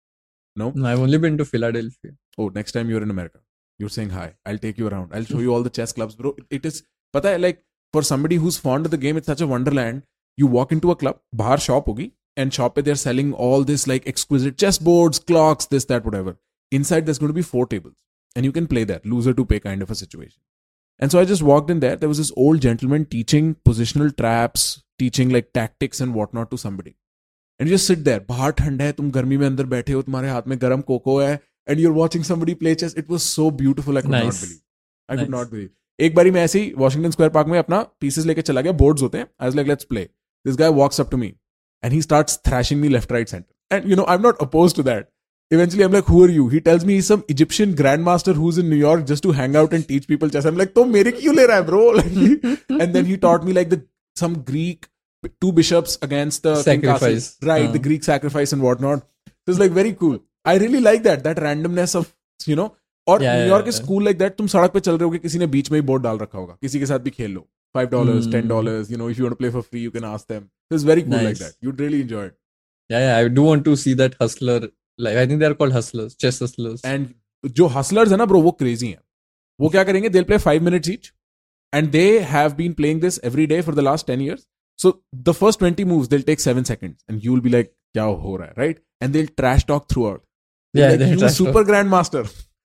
No? No, I've only been to Philadelphia. Oh, next time you're in America, you're saying hi. I'll take you around. I'll show you all the chess clubs, bro. It is, pata hai, like, for somebody who's fond of the game, it's such a wonderland. You walk into a club, bahar shop hogi, and shop pe they're selling all this like exquisite chessboards, clocks, this, that, whatever. Inside there's going to be 4 tables, and you can play there, loser to pay kind of a situation. And so I just walked in there. There was this old gentleman teaching positional traps, teaching like tactics and whatnot to somebody. And you just sit there. बाहर ठंड है, तुम गर्मी में अंदर बैठे हो, तुम्हारे हाथ में गरम कोको है, and you're watching somebody play chess. It was so beautiful. I could not believe. I could not believe. एक बारी मैं ऐसे ही वॉशिंगटन स्क्वायर पार्क में अपना पीसेस लेके चला गया, बोर्ड्स होते हैं. I was like, let's play. This guy walks up to me and he starts thrashing me left, right, center. And you know, I'm not opposed to that. Eventually, I'm like, who are you? He tells me he's some Egyptian grandmaster who's in New York just to hang out and teach people chess. I'm like, तो मेरे क्यों ले रहा है, bro? Like, and then he taught me like some Greek 2 bishops against the sacrifice, right? The Greek sacrifice and whatnot. So it's like very cool. I really like that randomness of, you know. और New York is cool like that. तुम सड़क पे चल रहे हो, किसी ने बीच में ही बोर्ड डाल रखा होगा, किसी के साथ भी खेल लो, $5, $10, you know, if you want to play for free, you can ask them. So it's very cool like that. You'd really enjoy it. Yeah, I do want to see that hustler. Like I think they are called hustlers, chess hustlers. And जो hustlers है ना bro, वो crazy हैं. वो क्या करेंगे? They'll play 5 minutes each, and they have been playing this every day for the last 10 years. So the first 20 moves they'll take 7 seconds, and you'll be like, क्या हो रहा है, right? And they'll trash talk throughout. Yeah, like, you super grandmaster.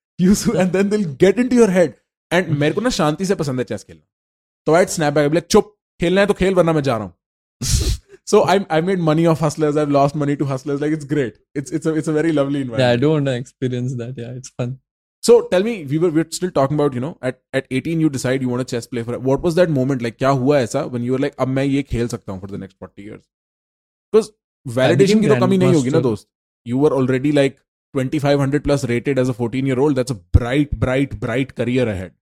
And then they'll get into your head. And मेरे को ना शांति से पसंद है चेस खेलना. So I'd snap back. I'd be like, चुप, खेलना है तो खेल, वरना मैं जा रहा हूँ. So I made money off hustlers. I've lost money to hustlers. Like, it's great. It's a very lovely environment. Yeah, I do want to experience that. Yeah, it's fun. So tell me, we're still talking about, you know, at 18 you decide you want to chess play for. What was that moment like? क्या हुआ ऐसा when you were like, अब मैं ये खेल सकता हूँ for the next 40 years? Because validation की तो कमी नहीं होगी ना दोस्त. You were already like 2500 plus rated as a 14-year-old. That's a bright career ahead.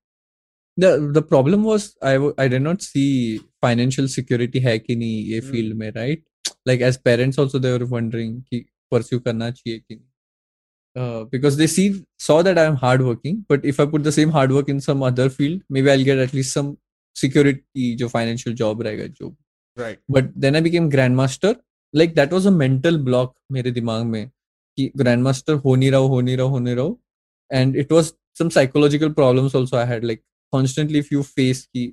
The problem was I did not see financial security है कि नहीं ये field में, right? Like as parents also they were wondering कि pursue करना चाहिए कि नहीं. Because they saw that I am hardworking, but if I put the same hard work in some other field, maybe I'll get at least some security, जो financial job रहेगा जो. Right. But then I became grandmaster. Like that was a mental block मेरे दिमाग में कि grandmaster हो नहीं रहा. And it was some psychological problems also I had. Like constantly if you face कि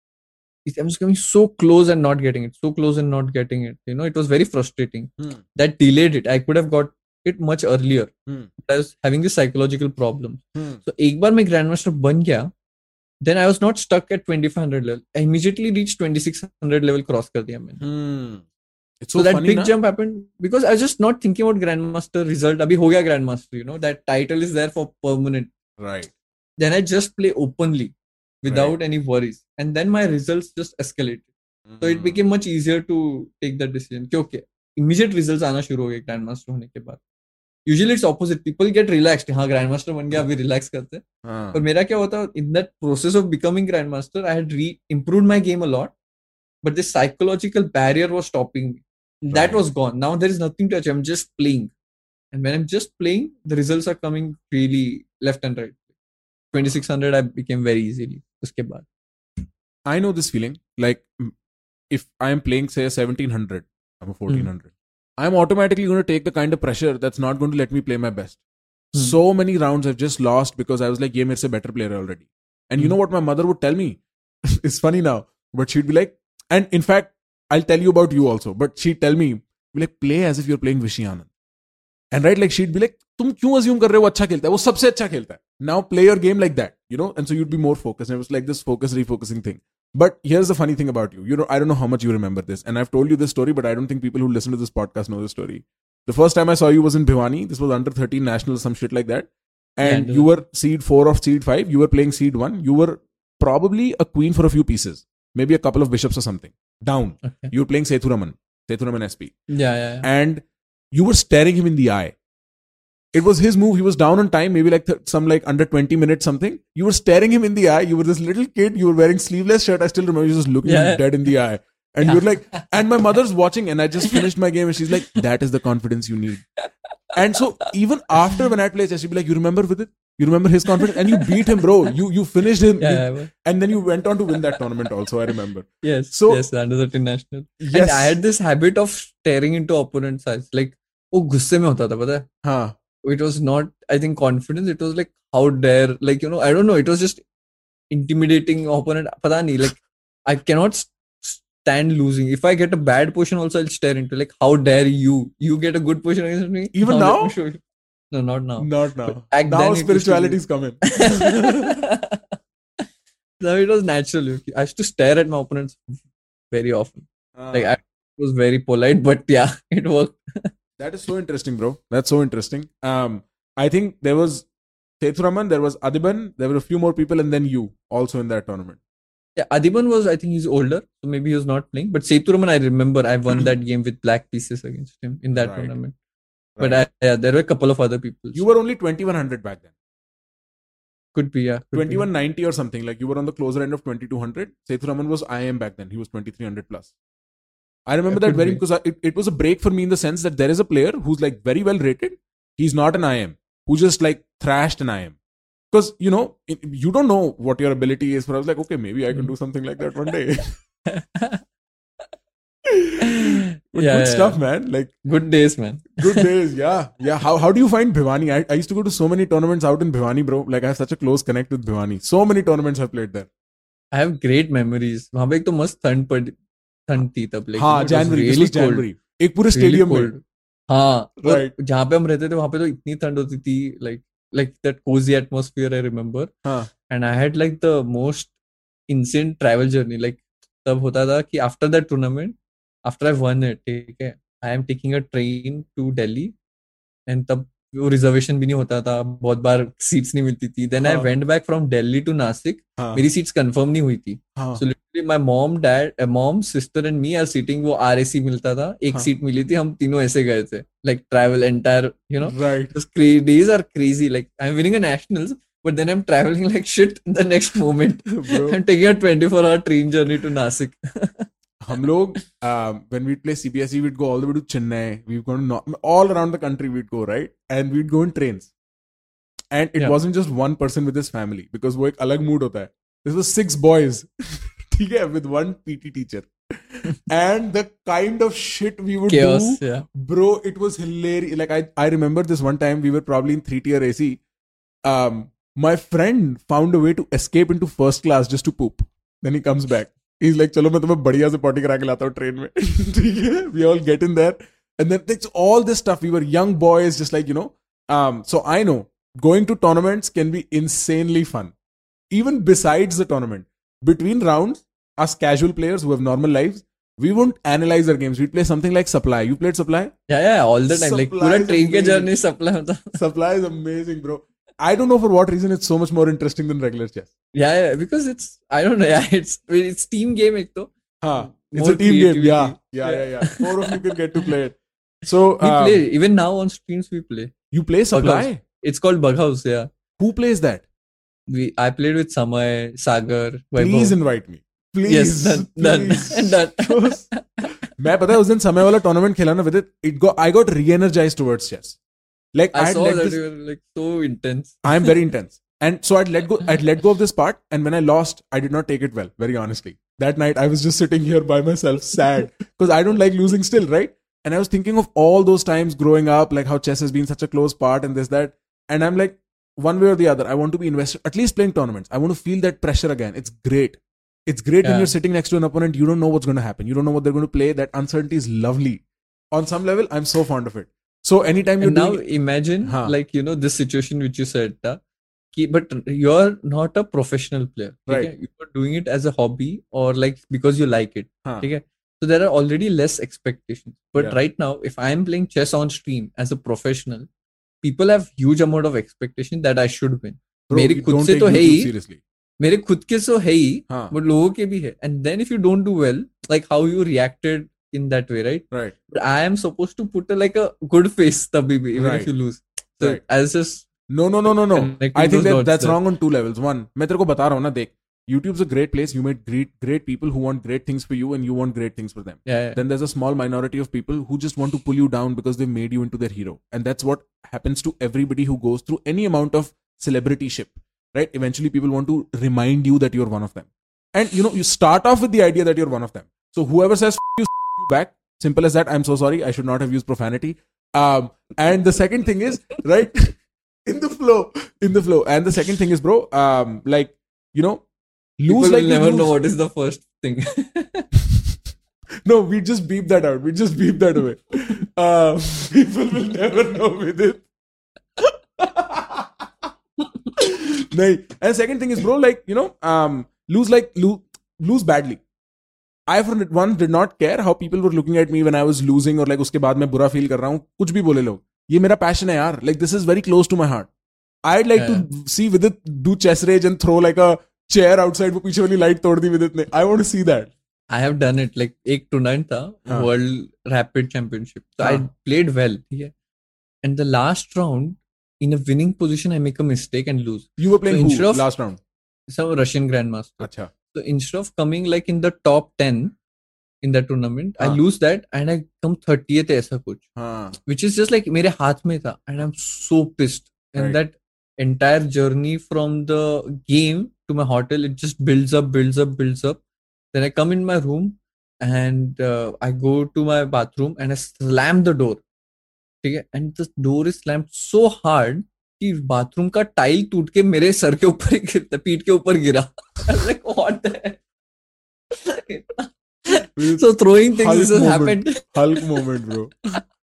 I'm just coming so close and not getting it, so close and not getting it. You know, it was very frustrating. That delayed it. I could have got it much earlier. I was having this psychological problem. So एक बार मैं grandmaster बन गया, then I was not stuck at 2500 level. I immediately reached 2600 level cross कर दिया मैंने. It's So that funny, big na? jump happened because I was just not thinking about grandmaster result. अभी हो गया grandmaster, you know, that title is there for permanent. Right. Then I just play openly without any worries, and then my results just escalated. So it became much easier to take that decision. Okay, immediate results आना शुरू हो गए grandmaster होने के बाद. Usually it's opposite. People get relaxed. हाँ grandmaster बन गया अभी relax करते हैं. पर मेरा क्या होता in that process of becoming grandmaster, I had improved my game a lot, but this psychological barrier was stopping me. That was gone. Now there is nothing to achieve. I'm just playing, and when I'm just playing, the results are coming really left and right. 2600 I became very easily. उसके बाद. I know this feeling. Like if I am playing say 1700, I'm a 1400. I'm automatically going to take the kind of pressure that's not going to let me play my best. So many rounds I've just lost because I was like, yeah, I'm a better player already. And you know what my mother would tell me? It's funny now, but she'd be like, and in fact, I'll tell you about you also, but she'd tell me, like, play as if you're playing Vishy Anand. And right, like she'd be like, तुम क्यों assume कर रहे हो वो अच्छा खेलता है? वो सबसे अच्छा खेलता है. Now play your game like that, you know? And so you'd be more focused. And it was like this focus, refocusing thing. But here's the funny thing about you. You know, I don't know how much you remember this. And I've told you this story, but I don't think people who listen to this podcast know this story. The first time I saw you was in Bhiwani. This was under 13 national, some shit like that. And you were seed 4 of seed 5. You were playing seed 1. You were probably a queen for a few pieces. Maybe a couple of bishops or something. Down. Okay. You were playing Sethuraman SP. Yeah. And you were staring him in the eye. It was his move. He was down on time, maybe like some like under 20 minutes something. You were staring him in the eye. You were this little kid. You were wearing sleeveless shirt. I still remember you just looking him dead in the eye. And you're like, and my mother's watching and I just finished my game and she's like, that is the confidence you need. And so even after when I play chess, she'd be like, you remember with it? You remember his confidence? And you beat him, bro. You finished him. And then you went on to win that tournament also, I remember. Yes, under the international. Yes. And I had this habit of staring into opponent's eyes. Like, वो गुस्से में होता था पता है? हाँ. It was not, I think, confidence. It was like, how dare, like, you know, I don't know. It was just intimidating opponent. Pata nahi, like, I cannot stand losing. If I get a bad position also, I'll stare into, like, how dare you? You get a good position against me? Even now? No, not now. Not now. Now spirituality is coming. No, it was natural. I used to stare at my opponents very often. Like, I was very polite, but yeah, it worked. That is so interesting, bro. That's so interesting. I think there was Sethuraman, there was Adiban, there were a few more people, and then you also in that tournament. Yeah, Adiban was, I think he's older, so maybe he was not playing. But Sethuraman, I remember I won that game with black pieces against him in that tournament. But there were a couple of other people. You were only 2100 back then. Could be, yeah. 2190 or something. Like you were on the closer end of 2200. Sethuraman was IM back then. He was 2300 plus. I remember that very because it was a break for me in the sense that there is a player who's like very well rated. He's not an IM who just like thrashed an IM. Because, you know, you don't know what your ability is. But I was like, okay, maybe I can do something like that one day. Good stuff, man. Like good days, man. Good days, yeah. How do you find Bhiwani? I used to go to so many tournaments out in Bhiwani, bro. Like I have such a close connect with Bhiwani. So many tournaments I've played there. I have great memories. वहाँ पे एक तो मस्त ठंड थी तब. हाँ, January. एक पूरे स्टेडियम में. हाँ, जहाँ पे हम रहते थे वहाँ पे तो इतनी ठंड होती थी. Like that cozy atmosphere, I remember. And I had like the most insane travel journey. Like तब होता था कि after that tournament, after I won it, ठीक है, I am taking a train to Delhi. And तब वो reservation भी नहीं होता था, बहुत बार सीट्स नहीं मिलती थी. Then I went back from Delhi to Nasik. मेरी सीट्स कंफर्म नहीं हुई थी. So literally my mom, sister and me are sitting. वो RAC मिलता था, एक सीट मिली थी, हम तीनों ऐसे गए थे. Like travel entire, you know. Right. Those days are crazy. Like I'm winning a nationals, but then I'm traveling like shit in the next moment. I'm taking a 24-hour train journey to Nasik. हम लोग when we'd play CBSE, we'd go all the way to Chennai. We've gone all around the country. We'd go, right, and we'd go in trains. And it Yeah. wasn't just one person with his family, because वो एक अलग mood होता है. This was 6 boys, ठीक है, with one PT teacher. And the kind of shit we would Chaos. do, Yeah. bro, it was hilarious. Like I remember this one time we were probably in 3-tier AC. My friend found a way to escape into first class just to poop. Then he comes back. He's like, चलो मैं तुम्हें बढ़िया से potty करा के लाता हूँ train में. ठीक है? We all get in there, and then it's all this stuff. We were young boys, just like, you know. So I know going to tournaments can be insanely fun. Even besides the tournament, between rounds, us casual players who have normal lives, we won't analyze our games. We'd play something like Supply. You played Supply? Yeah, all the time. Like Supply पूरा is train के amazing. journey supply होता. Supply is amazing, bro. I don't know for what reason it's so much more interesting than regular chess. Yeah, because it's, I don't know. Yeah, it's team game एक तो. Huh. It's More a team game. creativity. Yeah. 4 of you can get to play it. So We play even now on streams. We play. you play Supply? Bughouse. It's called Bughouse. Yeah. Who plays that? I played with Samay, Sagar, Vaibhav. Please invite me. Please. Yes, done. please. Done. मैं पता है उस दिन समय वाला tournament खेला ना, with it I got re-energized towards chess. Like I I'd saw let that this, you were like so intense. I'm very intense. And so I'd let go of this part, and when I lost, I did not take it well, very honestly. That night I was just sitting here by myself, sad, because I don't like losing still, right? And I was thinking of all those times growing up, like how chess has been such a close part and this, that. And I'm like, one way or the other, I want to be invested, at least playing tournaments. I want to feel that pressure again. It's great. It's great when Yeah. you're sitting next to an opponent, you don't know what's going to happen. You don't know what they're going to play. That uncertainty is lovely. On some level, I'm so fond of it. So anytime you're And now doing imagine, Huh. like, you know, this situation which you said, but you're not a professional player. Right. Okay? You're doing it as a hobby or like because you like it. Huh. Okay? So there are already less expectations. But Yeah. right now, if I'm playing chess on stream as a professional, people have huge amount of expectation that I should win. bro, मेरे you खुद don't से take तो है YouTube ही, seriously. मेरे खुद के तो है ही, हाँ. but लोगों के भी है. And then if you don't do well, like how you reacted in that way, right? Right. But I am supposed to put like a good face तभी भी, even Right. if you lose. So Right. as just No. connecting I think those dots that's there. wrong on 2 levels. One, मैं तेरे को बता रहा हूँ ना, देख, YouTube's a great place. You meet great people who want great things for you, and you want great things for them. yeah. Then there's a small minority of people who just want to pull you down because they've made you into their hero. And that's what happens to everybody who goes through any amount of celebrityship, right? Eventually people want to remind you that you're one of them. And you know, you start off with the idea that you're one of them. So whoever says you back, simple as that. I'm so sorry. I should not have used profanity. And the second thing is, right, in the flow. And the second thing is, bro, like, you know, lose People like will you never lose. know what is the first thing. No, we just beep that out. We just beep that away. People will never know with it. Nahi. And second thing is, bro, like, you know, lose badly. I for one did not care how people were looking at me when I was losing, or like उसके बाद मैं बुरा feel कर रहा हूँ, कुछ भी बोले लोग. ये मेरा passion है यार. Like this is very close to my heart. I'd like to see Vidit do chess rage and throw like a chair outside. वो पीछे वाली light तोड़ दी Vidit ने. I want to see that. I have done it. Like एक tournament था, हाँ. World Rapid Championship. So I हाँ. played well. ठीक है. And the last round, in a winning position, I make a mistake and lose. You were playing So who instead of- last round? Some Russian grandmaster. अच्छा. So instead of coming like in the top 10 in that tournament, I हाँ. lose that and I come 30th ऐसा कुछ. हाँ. Which is just like मेरे हाथ में था, and I'm so pissed. And Right. that entire journey from the game to my hotel, it just builds up. Then I come in my room and I go to my bathroom and I slam the door. ठीक है? And the door is slammed so hard कि bathroom का tile टूट के मेरे sir के ऊपर ही गिरता, पीठ के ऊपर गिरा. I was like, what the hell? So throwing things, Hulk this has moment. happened. Hulk moment, bro.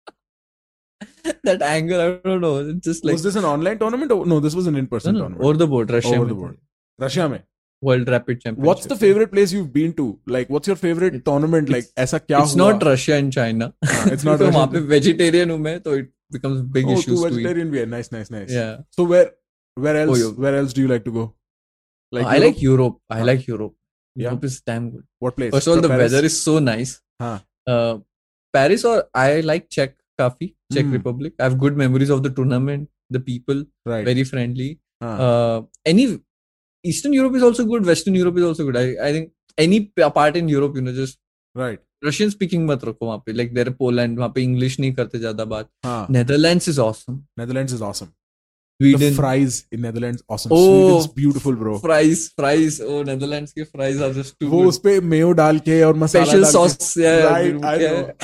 That anger, I don't know. It's just like Was this an online tournament? Or, no, this was an in-person no, tournament. over the board, Russia. Over the में board. था. Russia में. World Rapid Championship. What's the favorite place you've been to? Like, what's your favorite tournament? Like, ऐसा क्या It's हुआ? not Russia and China. It's not तो Russia. वहाँ पे vegetarian हूँ मैं, तो it becomes big Oh, issues two to eat. vegetarian भी है. Nice. Yeah. So where else? Oh, Where else do you like to go? I like Europe. I like Europe. Yeah. Europe is damn good. What place? First of all, the Paris? weather is so nice. हाँ. Paris, or I like Czech Hmm. Republic. I have good memories of the tournament. The people, Right. very friendly. हाँ. Any Eastern Europe is also good. Western Europe is also good. I think any part in Europe, you know, just right. Russian speaking मत रखो वहां पे, like there Poland, वहां पे English नहीं करते ज्यादा बात. हाँ. Netherlands is awesome. Netherlands is awesome. The Sweden. fries in Netherlands awesome. Oh, Sweden's beautiful, bro. Fries. Oh Netherlands के फ्राइज आर जस्ट टू वो गुड. उस पे मेयो डाल के और मसाला स्पेशल डाल के. Sauce. Right, I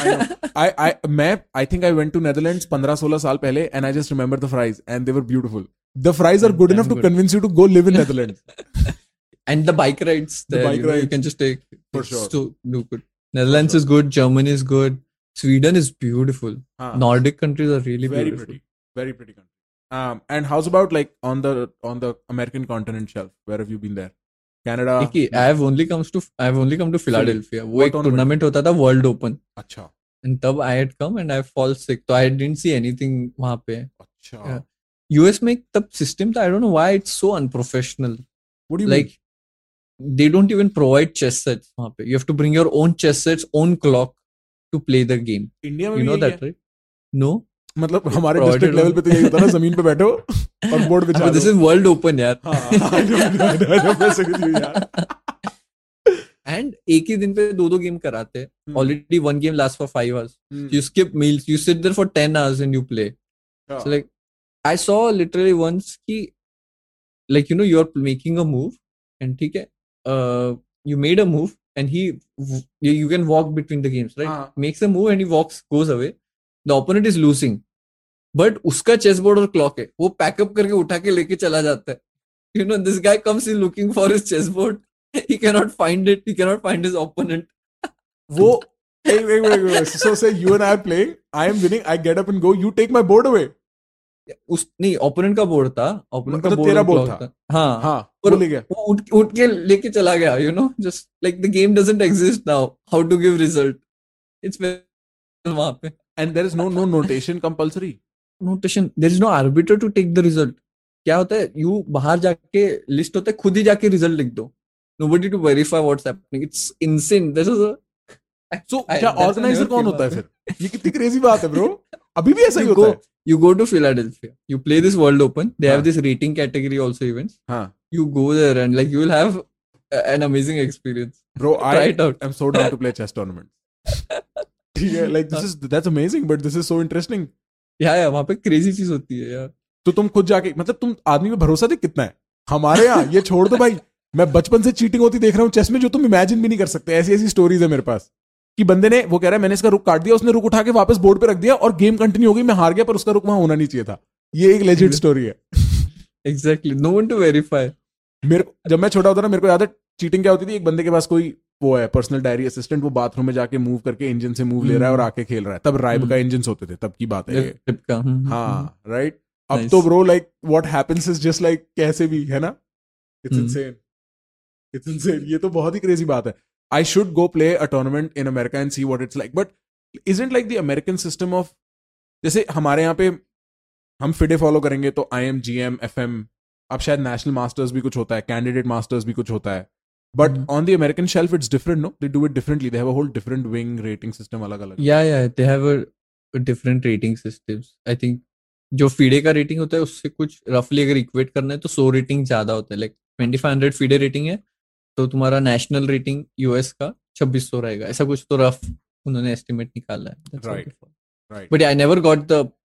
know. I think I went to Netherlands 15-16 साल पहले and I just remember the fries and they were beautiful. The fries are good enough to convince you to go live in Netherlands. And the bike rides there, bike you know, you rides. can just take. For it's sure. So do good. Netherlands is good. Germany is good. Sweden is beautiful. Nordic countries are really very beautiful. pretty, very pretty country. And how's about like on the American continent shelf? Where have you been there? Canada. देखिए, I have only come to Philadelphia. वो What एक tournament? tournament होता था World Open. अच्छा. And तब I had come and I fall sick, so I didn't see anything वहाँ पे. अच्छा. Yeah. US में तब system था, I don't know why it's so unprofessional. What do you Like they don't even provide chess sets वहाँ पे. You have to bring your own chess sets, own clock to play the game. mean? India में You भी know यही that, है? right? No. मतलब हमारे provided district level on- पे तो यही होता है ना, जमीन पे बैठो और बोर्ड पे But चलो. this is World Open यार. हाँ, I know, मैं समझ रही हूँ यार. And एक ही दिन पे दो गेम कराते हैं. Already one game lasts for 5 hours. You skip meals. You sit there for 10 hours and you play. So like, I saw literally once कि like you know you're making a move and ठीक है, you made a move and you can walk between the games, right? Makes a move and he goes away. The opponent is losing, but उसका chess board और clock है, वो pack up करके उठा के लेके चला जाता है. You know, this guy comes in looking for his chessboard. He cannot find it. He cannot find his opponent. वो wait. So say you and I are playing. I am winning. I get up and go. You take my board away. नहीं, opponent का board था. Opponent का मतलब board तेरा और board clock था. हाँ. हाँ. और वो ले गया. वो उठ के लेके चला गया. You know, just like the game doesn't exist now. How to give result? It's वहाँ पे. And there is no notation compulsory. Notation. There is no arbiter to take the result. क्या होता है? You बाहर जाके लिस्ट होता है, खुद ही जाके रिजल्ट लिख दो. Nobody to verify what's happening. It's insane. This is a. So क्या ऑर्गेनाइजर कौन होता है फिर? ये कितनी क्रेजी बात है ब्रो. अभी भी ऐसा ही You होता है. You go to Philadelphia. You play this World Open. They have this rating category also events. हाँ. You go there and like you will have an amazing experience. Bro, Try it out. I'm so down to play chess tournaments. Yeah, like that's amazing, but this is so interesting. Yeah, वहाँ पे crazy चीज होती है यार. तो तुम खुद जाके, मतलब तुम आदमी में भरोसा देख कितना है. हमारे यहाँ ये छोड़ दो भाई, मैं बचपन से चीटिंग होती देख रहा हूँ चेस में, जो तुम इमेजिन भी नहीं कर सकते. ऐसी स्टोरीज है मेरे पास कि बंदे ने, वो कह रहा है मैंने इसका रुक काट दिया, उसने रुक उठा के वापस बोर्ड पे रख दिया और गेम कंटिन्यू हो गई. मैं हार गया पर उसका रुक वहां होना नहीं चाहिए था. ये एक लेजिट स्टोरी है. Exactly. No one to verify. मेरे को जब मैं छोटा होता ना, मेरे को याद है चीटिंग क्या होती थी. एक बंदे के पास कोई वो है पर्सनल डायरी असिस्टेंट, वो बाथरूम में जाके मूव करके इंजन से मूव ले रहा है और आके खेल रहा है. तब राइब का इंजन होते थे, तब की बात है ये. हाँ, राइट. अब तो bro like what happens is just like कैसे भी है ना. It's insane. ये तो बहुत ही क्रेजी बात है. I should go play a tournament in America and see what it's like. But isn't like the American system of, जैसे हमारे यहाँ पे हम फिडे फॉलो करेंगे तो IM, GM, FM, अब शायद नेशनल मास्टर्स भी कुछ होता है, कैंडिडेट मास्टर्स भी कुछ होता है. But on the American shelf it's different, no? They do it differently. They have a whole different wing rating system अलग अलग. Yeah, they have a different rating systems. I think जो FIDE का rating होता है उससे कुछ रफली अगर इक्वेट करना है तो 100 रेटिंग ज्यादा होता है. लाइक 2500 FIDE रेटिंग है तो तुम्हारा नेशनल रेटिंग यूएस का 2600 रहेगा. ऐसा कुछ तो रफ उन्होंने एस्टिमेट निकाला है. Right. But I never got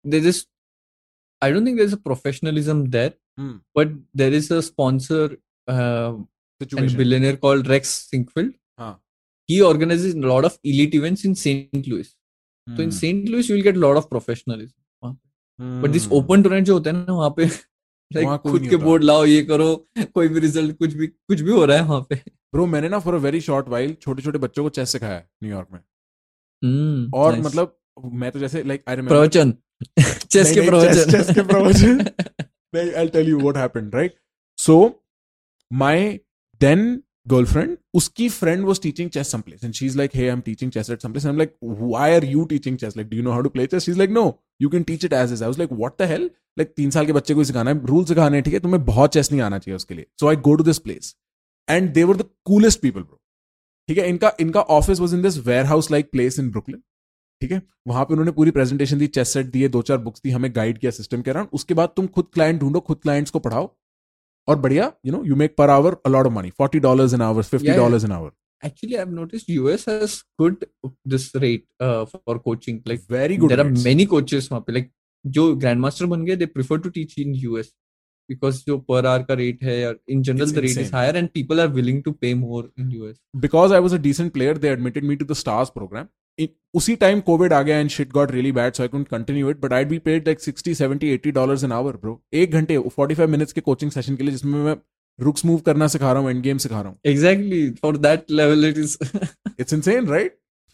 I don't think there's a professionalism there. But there is a sponsor and billionaire called Rex Sinkfield. He organizes a lot of elite events in St. Louis. So in St. Louis you will get a lot of professionalism. But this open tournament जो होता है ना वहाँ पे like खुद के board लाओ, ये करो, कोई भी रिजल्ट कुछ भी हो रहा है वहाँ पे. ब्रो मैंने ना for a very short while छोटे छोटे बच्चों को चेस सिखाया न्यूयॉर्क में. और nice. मतलब मैं तो जैसे लाइक आई रिमेंबर प्रवचन, चेस के प्रवचन. I'll tell you what happened, right? So my then girlfriend, उसकी friend was teaching chess someplace and she's like, hey, I'm teaching chess at someplace. And I'm like, why are you teaching chess? Like, do you know how to play chess? She's like, no, you can teach it as is. I was like, what the hell? Like 3 साल के बच्चे को सिखाना है, rule सिखाने हैं, ठीक है, तुम्हें बहुत चेस नहीं आना चाहिए उसके लिए. So I go to this place and they were the coolest people, bro. ठीक है, इनका office was in this warehouse like place in Brooklyn. ठीक है, वहां पे उन्होंने पूरी प्रेजेंटेशन दी, चेस सेट दिए, 2-4 बुक्स दी, हमें गाइड किया सिस्टम के अराउंड. उसके बाद तुम खुद क्लाइंट ढूंढो, खुद क्लाइंट्स को पढ़ाओ और बढ़िया, you know, you make per hour a lot of money, $40 an hour, $50 an hour. actually I've noticed US has good this rate for coaching. Like Very good there are rates. many coaches वहाँ पे. Like जो grandmaster बन गए, they prefer to teach in US because जो per hour का rate है, or in general It's the rate is insane. higher and people are willing to pay more in US. Because I was a decent player, they admitted me to the Stars program. उसी time COVID आ गया and shit got really bad, so I couldn't continue it. But I'd be paid like 60, 70, $80 an hour, bro. 1 घंटे 45 minutes के coaching session के लिए, जिसमें मैं रुक्स move करना सिखा रहा हूँ, एंड गेम सिखा रहा हूँ. Exactly, for that level it is. It's insane, right?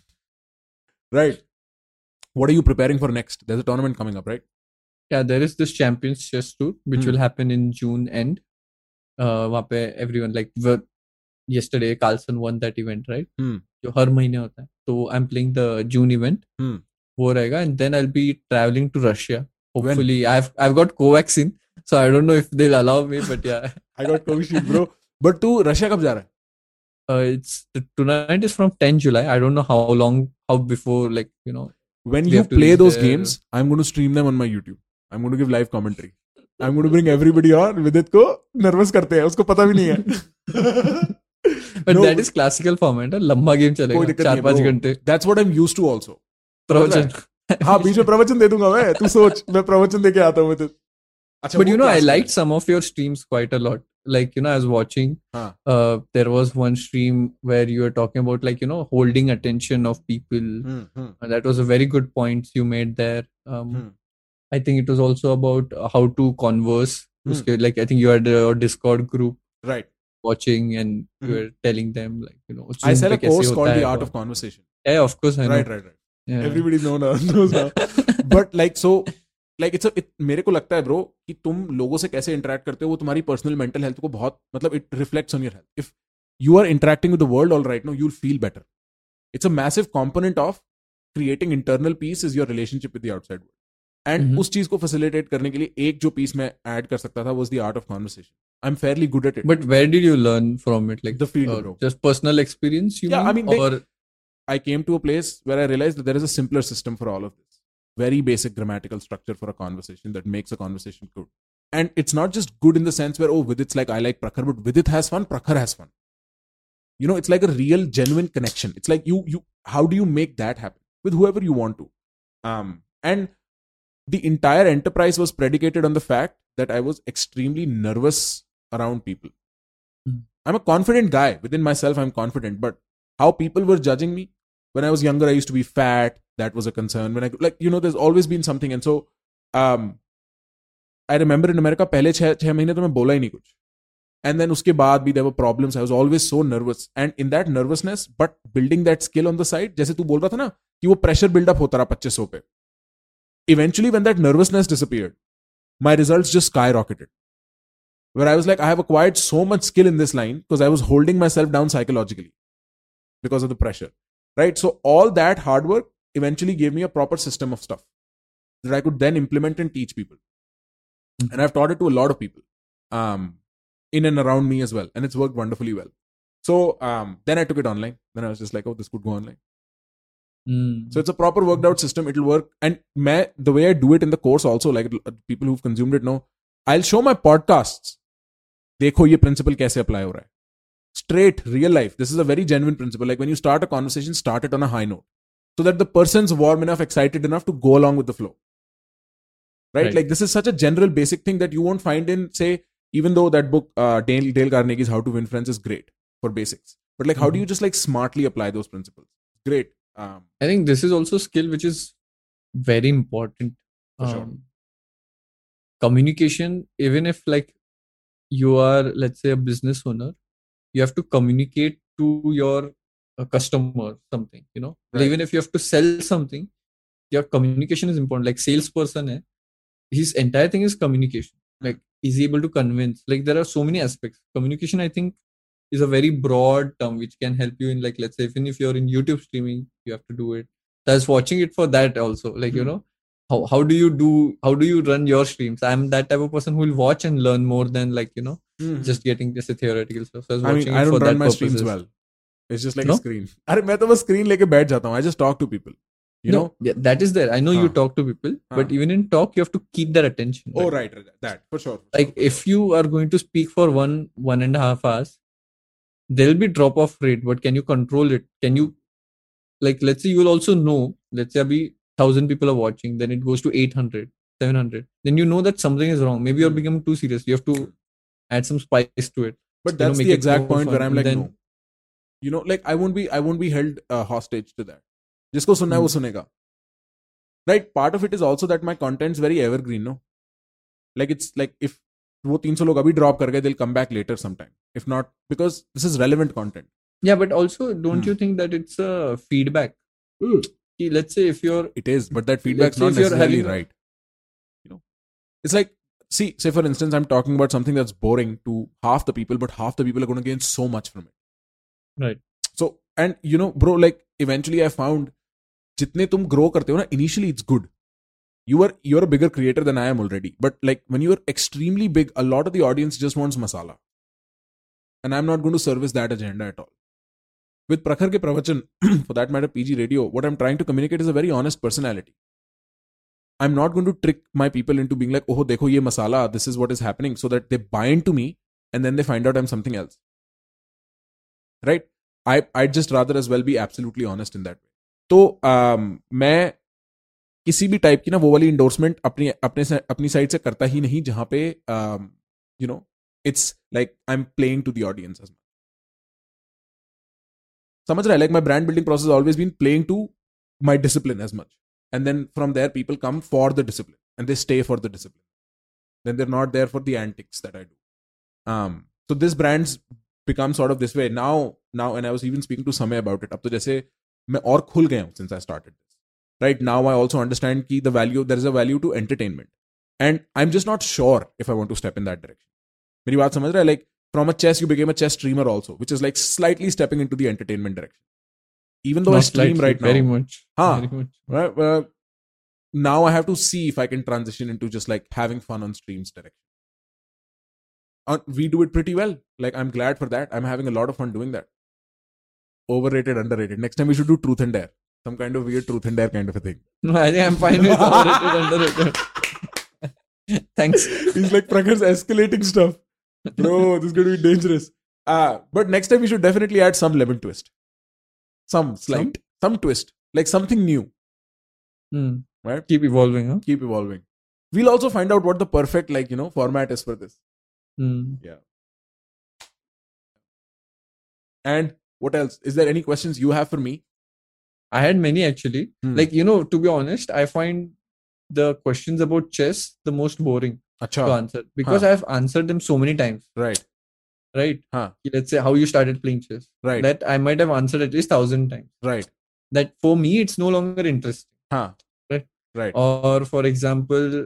Right. What are you preparing for next? There's a tournament coming up, right? Yeah, there is this Champions Chess Tour which will happen in June end. वहाँ पे everyone like yesterday Carlsen won that event, right? जो हर महीने होता है. So I'm playing the June event. वो रहेगा, and then I'll be traveling to Russia. Hopefully, I've got Covaxin, so I don't know if they'll allow me, but yeah. I got Covishield, bro. But तू Russia कब जा रहा है? It's the tournament is from 10 July. I don't know how before, like, you know. When you play those games, I'm going to stream them on my YouTube. I'm going to give live commentary. I'm going to bring everybody on. Vidit को nervous करते हैं, उसको पता भी नहीं है. But no, that is classical format. लंबा game चलेगा 4-5 घंटे. That's what I'm used to also. प्रवचन. हाँ, बीच में प्रवचन दे दूंगा मैं. तू सोच, मैं प्रवचन देके आता हूँ. But you know, I liked some of your streams quite a lot. Like, you know, I was watching. There was one stream where you were talking about, like, you know, holding attention of people. That was a very good point you made there. I think it was also about how to converse. Like, I think you had a Discord group. Right. Watching and you were telling them, like, you know. I said a course called The Art of Conversation. Yeah, of course I know. Right. Yeah. Everybody knows now. But like, so, like मेरे को लगता है bro कि तुम लोगों से कैसे interact करते हो वो तुम्हारी पर्सनल मेंटल हेल्थ को बहुत मतलब it reflects on your health. If you are interacting with the world all right no you will feel better. It's a massive component of creating internal peace is your relationship with the outside world. And उस चीज को facilitate करने के लिए एक जो piece मैं add कर सकता था was the art of conversation. I am fairly good at it. But where did you learn from it? Like the field bro. Just personal experience you mean? Or I came to a place where I realized that there is a simpler system for all of this. Very basic grammatical structure for a conversation that makes a conversation good. And it's not just good in the sense where, oh, Vidit's like, I like Prakhar, but Vidit has fun, Prakhar has fun. You know, it's like a real, genuine connection. It's like how do you make that happen with whoever you want to? And the entire enterprise was predicated on the fact that I was extremely nervous around people. I'm a confident guy. Within myself, I'm confident, but how people were judging me. When I was younger, I used to be fat. That was a concern. When there's always been something. And so, I remember in America, पहले 6 महीने तो मैं बोला ही नहीं कुछ. And then उसके बाद भी there were problems. I was always so nervous. And in that nervousness, but building that skill on the side, जैसे तू बोल रहा था ना कि वो pressure build up होता रहा 2500 पे. Eventually, when that nervousness disappeared, my results just skyrocketed. Where I was like, I have acquired so much skill in this line because I was holding myself down psychologically because of the pressure. Right? So all that hard work eventually gave me a proper system of stuff that I could then implement and teach people. And I've taught it to a lot of people in and around me as well. And it's worked wonderfully well. So then I took it online. Then I was just like, oh, this could go online. So it's a proper worked out system. It'll work. And the way I do it in the course also, like people who've consumed it know, I'll show my podcasts. देखो ये principle कैसे apply हो रहा है. Straight, real life. This is a very genuine principle. Like when you start a conversation, start it on a high note. So that the person's warm enough, excited enough to go along with the flow. Right? Like this is such a general basic thing that you won't find in, say, even though that book, Dale Carnegie's How to Win Friends is great for basics. But like, how do you just like smartly apply those principles? Great. I think this is also a skill which is very important. Sure. Communication, even if like you are, let's say, a business owner, you have to communicate to your customer something, you know. Right. Even if you have to sell something, your communication is important. Like salesperson hai, his entire thing is communication. Like is he able to convince? Like there are so many aspects. Communication, I think, is a very broad term which can help you in, like, let's say, even if you're in YouTube streaming, you have to do it. So I was watching it for that also. Like, you know, how do you run your streams? I'm that type of person who will watch and learn more than, like, you know, just getting just a theoretical stuff. So I was watching I it don't for run that my purposes. streams well. It's just like a screen. अरे मैं तो बस screen लेके बैठ जाता हूँ. I just talk to people. You know? Yeah, that is there. I know you talk to people, but even in talk, you have to keep their attention. Oh, right. That, for sure. Like if you are going to speak for 1.5 hours, there'll be drop off rate, but can you control it? Can you, like, let's say you'll also know, let's say abhi 1,000 people are watching, then it goes to 800, 700. Then you know that something is wrong. Maybe you're becoming too serious. You have to add some spice to it. But that's make the it exact more point where fun. I'm like, Then- no. You know, like I won't be held hostage to that. जिसको सुनना है वो सुनेगा. Right? Part of it is also that my content's very evergreen, no? Like it's like if वो 300 लोग अभी drop कर गए, they'll come back later sometime. If not, because this is relevant content. Yeah, but also, don't you think that it's a feedback? Ki, let's say if you're, It is, but that feedback's Let's say not if you're necessarily having a- right. You know, it's like, say for instance, I'm talking about something that's boring to half the people, but half the people are going to gain so much from it. Right. So, and you know, bro, like eventually I found, जितने तुम grow करते हो ना, initially it's good. You're a bigger creator than I am already. But like when you are extremely big, a lot of the audience just wants masala. And I'm not going to service that agenda at all. With Prakhar ke Pravachan, for that matter, PG Radio, what I'm trying to communicate is a very honest personality. I'm not going to trick my people into being like, oh, dekho ye masala, this is what is happening, so that they buy into me and then they find out I'm something else. Right? I'd just rather as well be absolutely honest in that way. तो मैं किसी भी type की ना वो वाली endorsement अपनी side से करता ही नहीं जहां पे you know it's like I am playing to the audience as much. समझ रहा है? Like my brand building process always been playing to my discipline as much, and then from there people come for the discipline and they stay for the discipline. Then they're not there for the antics that I do. So this brand's become sort of this way now, and I was even speaking to Samay about it. अब तो जैसे मैं और खुल गया हूँ since I started this. Right now, I also understand कि there is a value to entertainment, and I'm just not sure if I want to step in that direction. मेरी बात समझ रहा है? Like from a chess, you became a chess streamer also, which is like slightly stepping into the entertainment direction. Even though I not stream slightly, right now, very much. Huh. Very much. right? Now I have to see if I can transition into just like having fun on streams direction. We do it pretty well. Like I'm glad for that. I'm having a lot of fun doing that. Overrated, underrated. Next time we should do truth and dare. Some kind of weird truth and dare kind of a thing. No, I think I'm fine with overrated, underrated. Thanks. He's like, Prakhar's escalating stuff. Bro, this is going to be dangerous. But next time we should definitely add some lemon twist. Some slight. Some twist. Like something new. Right? Keep evolving, huh? Keep evolving. We'll also find out what the perfect, like, format is for this. Yeah. And what else? Is there any questions you have for me? I had many actually. Like, to be honest, I find the questions about chess the most boring to answer because I've answered them so many times. Right. Let's say how you started playing chess. Right. That I might have answered at least 1,000 times. Right. That for me, it's no longer interesting. Right. Or for example,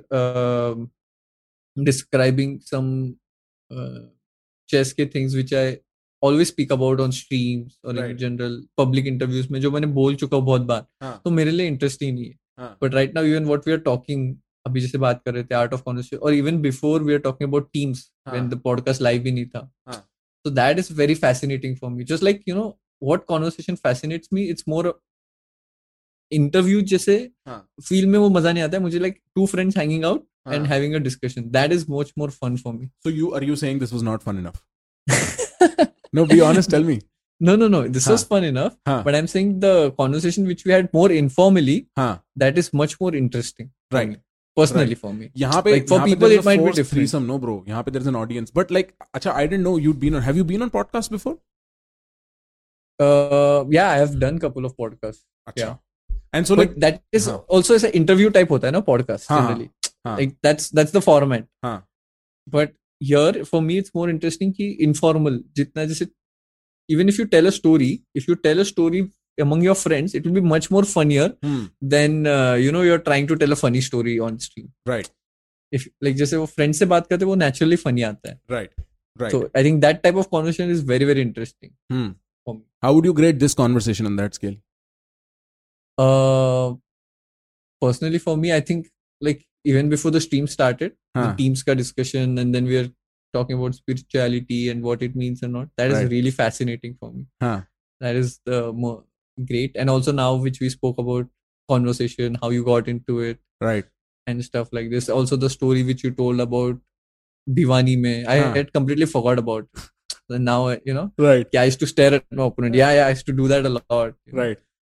describing some chess के things which I always speak about on streams or in general public interviews में जो मैंने बोल चुका हूँ बहुत बार, तो मेरे लिए interesting नहीं है. But right now, even what we are talking, अभी जैसे बात कर रहे थे art of conversation, or even before we are talking about teams when the podcast live भी नहीं था. So that is very fascinating for me. Just like, what conversation fascinates me, it's more interview जैसे feel में वो मजा नहीं आता है मुझे. Like two friends hanging out and having a discussion, that is much more fun for me. So are you saying this was not fun enough? No, be honest, tell me. No, this was fun enough, but I'm saying the conversation which we had more informally, that is much more interesting, right? Personally, for me. Like for people it might be different. Threesome, no bro. यहाँ पे there's an audience, but like, अच्छा, I didn't know you'd been on. Have you been on podcasts before? Yeah, I have done a couple of podcasts. Achha. Yeah. And so but like that is also as an interview type होता है ना podcast generally. Like that's the format. But here for me it's more interesting कि informal. जितना जैसे even if you tell a story among your friends, it will be much more funnier than you're trying to tell a funny story on stream. Right. If like जैसे वो friends से बात करते वो naturally funny आता है. Right. So I think that type of conversation is very, very interesting for me. How would you grade this conversation on that scale? Personally for me, I think like even before the stream started, the teams ka discussion, and then we are talking about spirituality and what it means and not. That is really fascinating for me. That is the more great. And also now which we spoke about conversation, how you got into it. Right. And stuff like this. Also the story which you told about Bhiwani mein. I had completely forgot about it. And now, Right. I used to stare at my opponent. Yeah, I used to do that a lot. Right.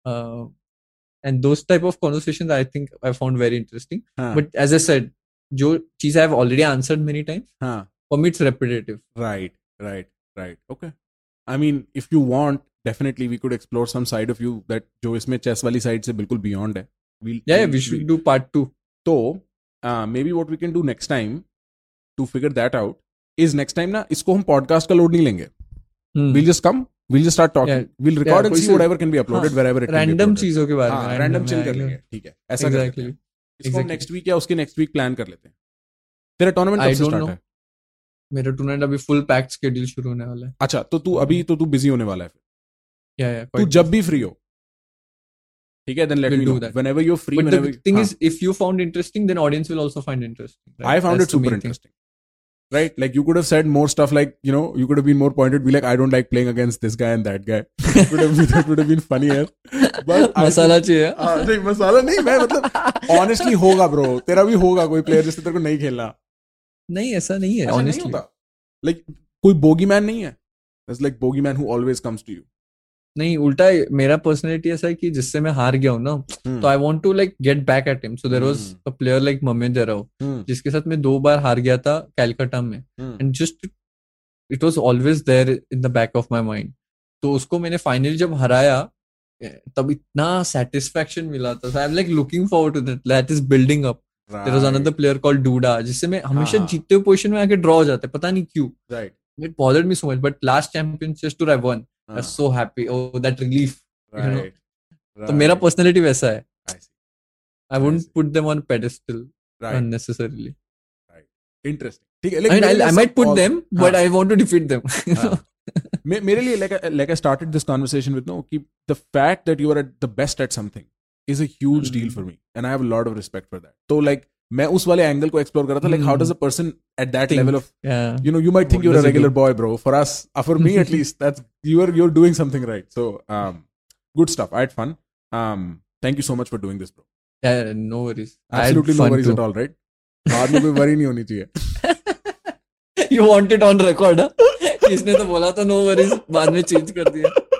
And those type of conversations I think I found very interesting. हाँ. But as I said, जो चीज़ I've already answered many times, हाँ. for me it's repetitive. Right. Okay. I mean, if you want, definitely we could explore some side of you that जो इसमें chess वाली side से बिल्कुल beyond है. We should do part 2. तो maybe what we can do next time to figure that out is next time ना इसको हम podcast का load नहीं लेंगे. We'll just come. We'll just start talking. Yeah. We'll record and कोई see से- whatever can be uploaded wherever it can be Random uploaded. चीज़ों के बारे में. हाँ, random chill कर लेंगे. ठीक है. ऐसा कर लेते Exactly. हैं. इसको Exactly. नेक्स्ट वीक या उसके नेक्स्ट वीक प्लान कर लेते हैं. तेरा टूर्नामेंट I कब से don't स्टार्ट know. है? मेरा टूर्नामेंट अभी फुल पैक्ड शेड्यूल शुरू होने वाला है. अच्छा, तो तू बिजी होने वाला है फिर. Yeah. तू जब भी फ्री हो, ठीक है, then let We'll me do know. that. Whenever you're free, But whenever the thing हाँ. is, if you found interesting, then audience will also find interesting. Right? I found That's it the super main thing. interesting. Right? Like you could have said more stuff like, you could have been more pointed, be like, I don't like playing against this guy and that guy. That would have been funnier. But मसाला चाहिए. नहीं, मसाला नहीं, मैं मतलब honestly होगा bro. तेरा भी होगा कोई player जिससे तेरे को नहीं खेलना. नहीं, ऐसा नहीं है. ऐसा नहीं Honestly. होता. Like कोई bogeyman नहीं है. There's like bogeyman who always comes to you. नहीं, उल्टा मेरा पर्सनैलिटी ऐसा है कि जिससे मैं हार गया हूँ ना, तो I want to like get back at him. So there was a player like Mamendra Rao, जिसके साथ मैं 2 बार हार गया था कैलकाटा में, and just it was always there in the back of my mind. तो उसको मैंने फाइनली जब हराया, तब इतना सेटिस्फैक्शन मिला था. So I am like looking forward to that is building up. There was another player called Duda, जिससे मैं हमेशा जीतते हुए पोजीशन में आके ड्रॉ हो जाते, पता नहीं क्यों. Right. It bothered me so much, but last championship tour I won. I was so happy. Oh, that relief. Right. तो मेरा personality वैसा है. I see. I wouldn't put them on pedestal Right. unnecessarily. Right. Interesting. ठीक है. I mean, I might put them, but I want to defeat them. मेरे लिए like I started this conversation with कि the fact that you are at the best at something is a huge deal for me, and I have a lot of respect for that. So like मैं उस वाले angle को explore कर रहा था, like how does a person at that level of you might think you're a regular boy, bro. For us, for me at least, that's you're doing something right. So good stuff. I had fun. Thank you so much for doing this, bro. Yeah, no worries. Absolutely no worries at all, right? बाद में कोई worry नहीं होनी चाहिए. You want it on record, huh? इसने तो बोला था no worries, बाद में चेंज कर दिया.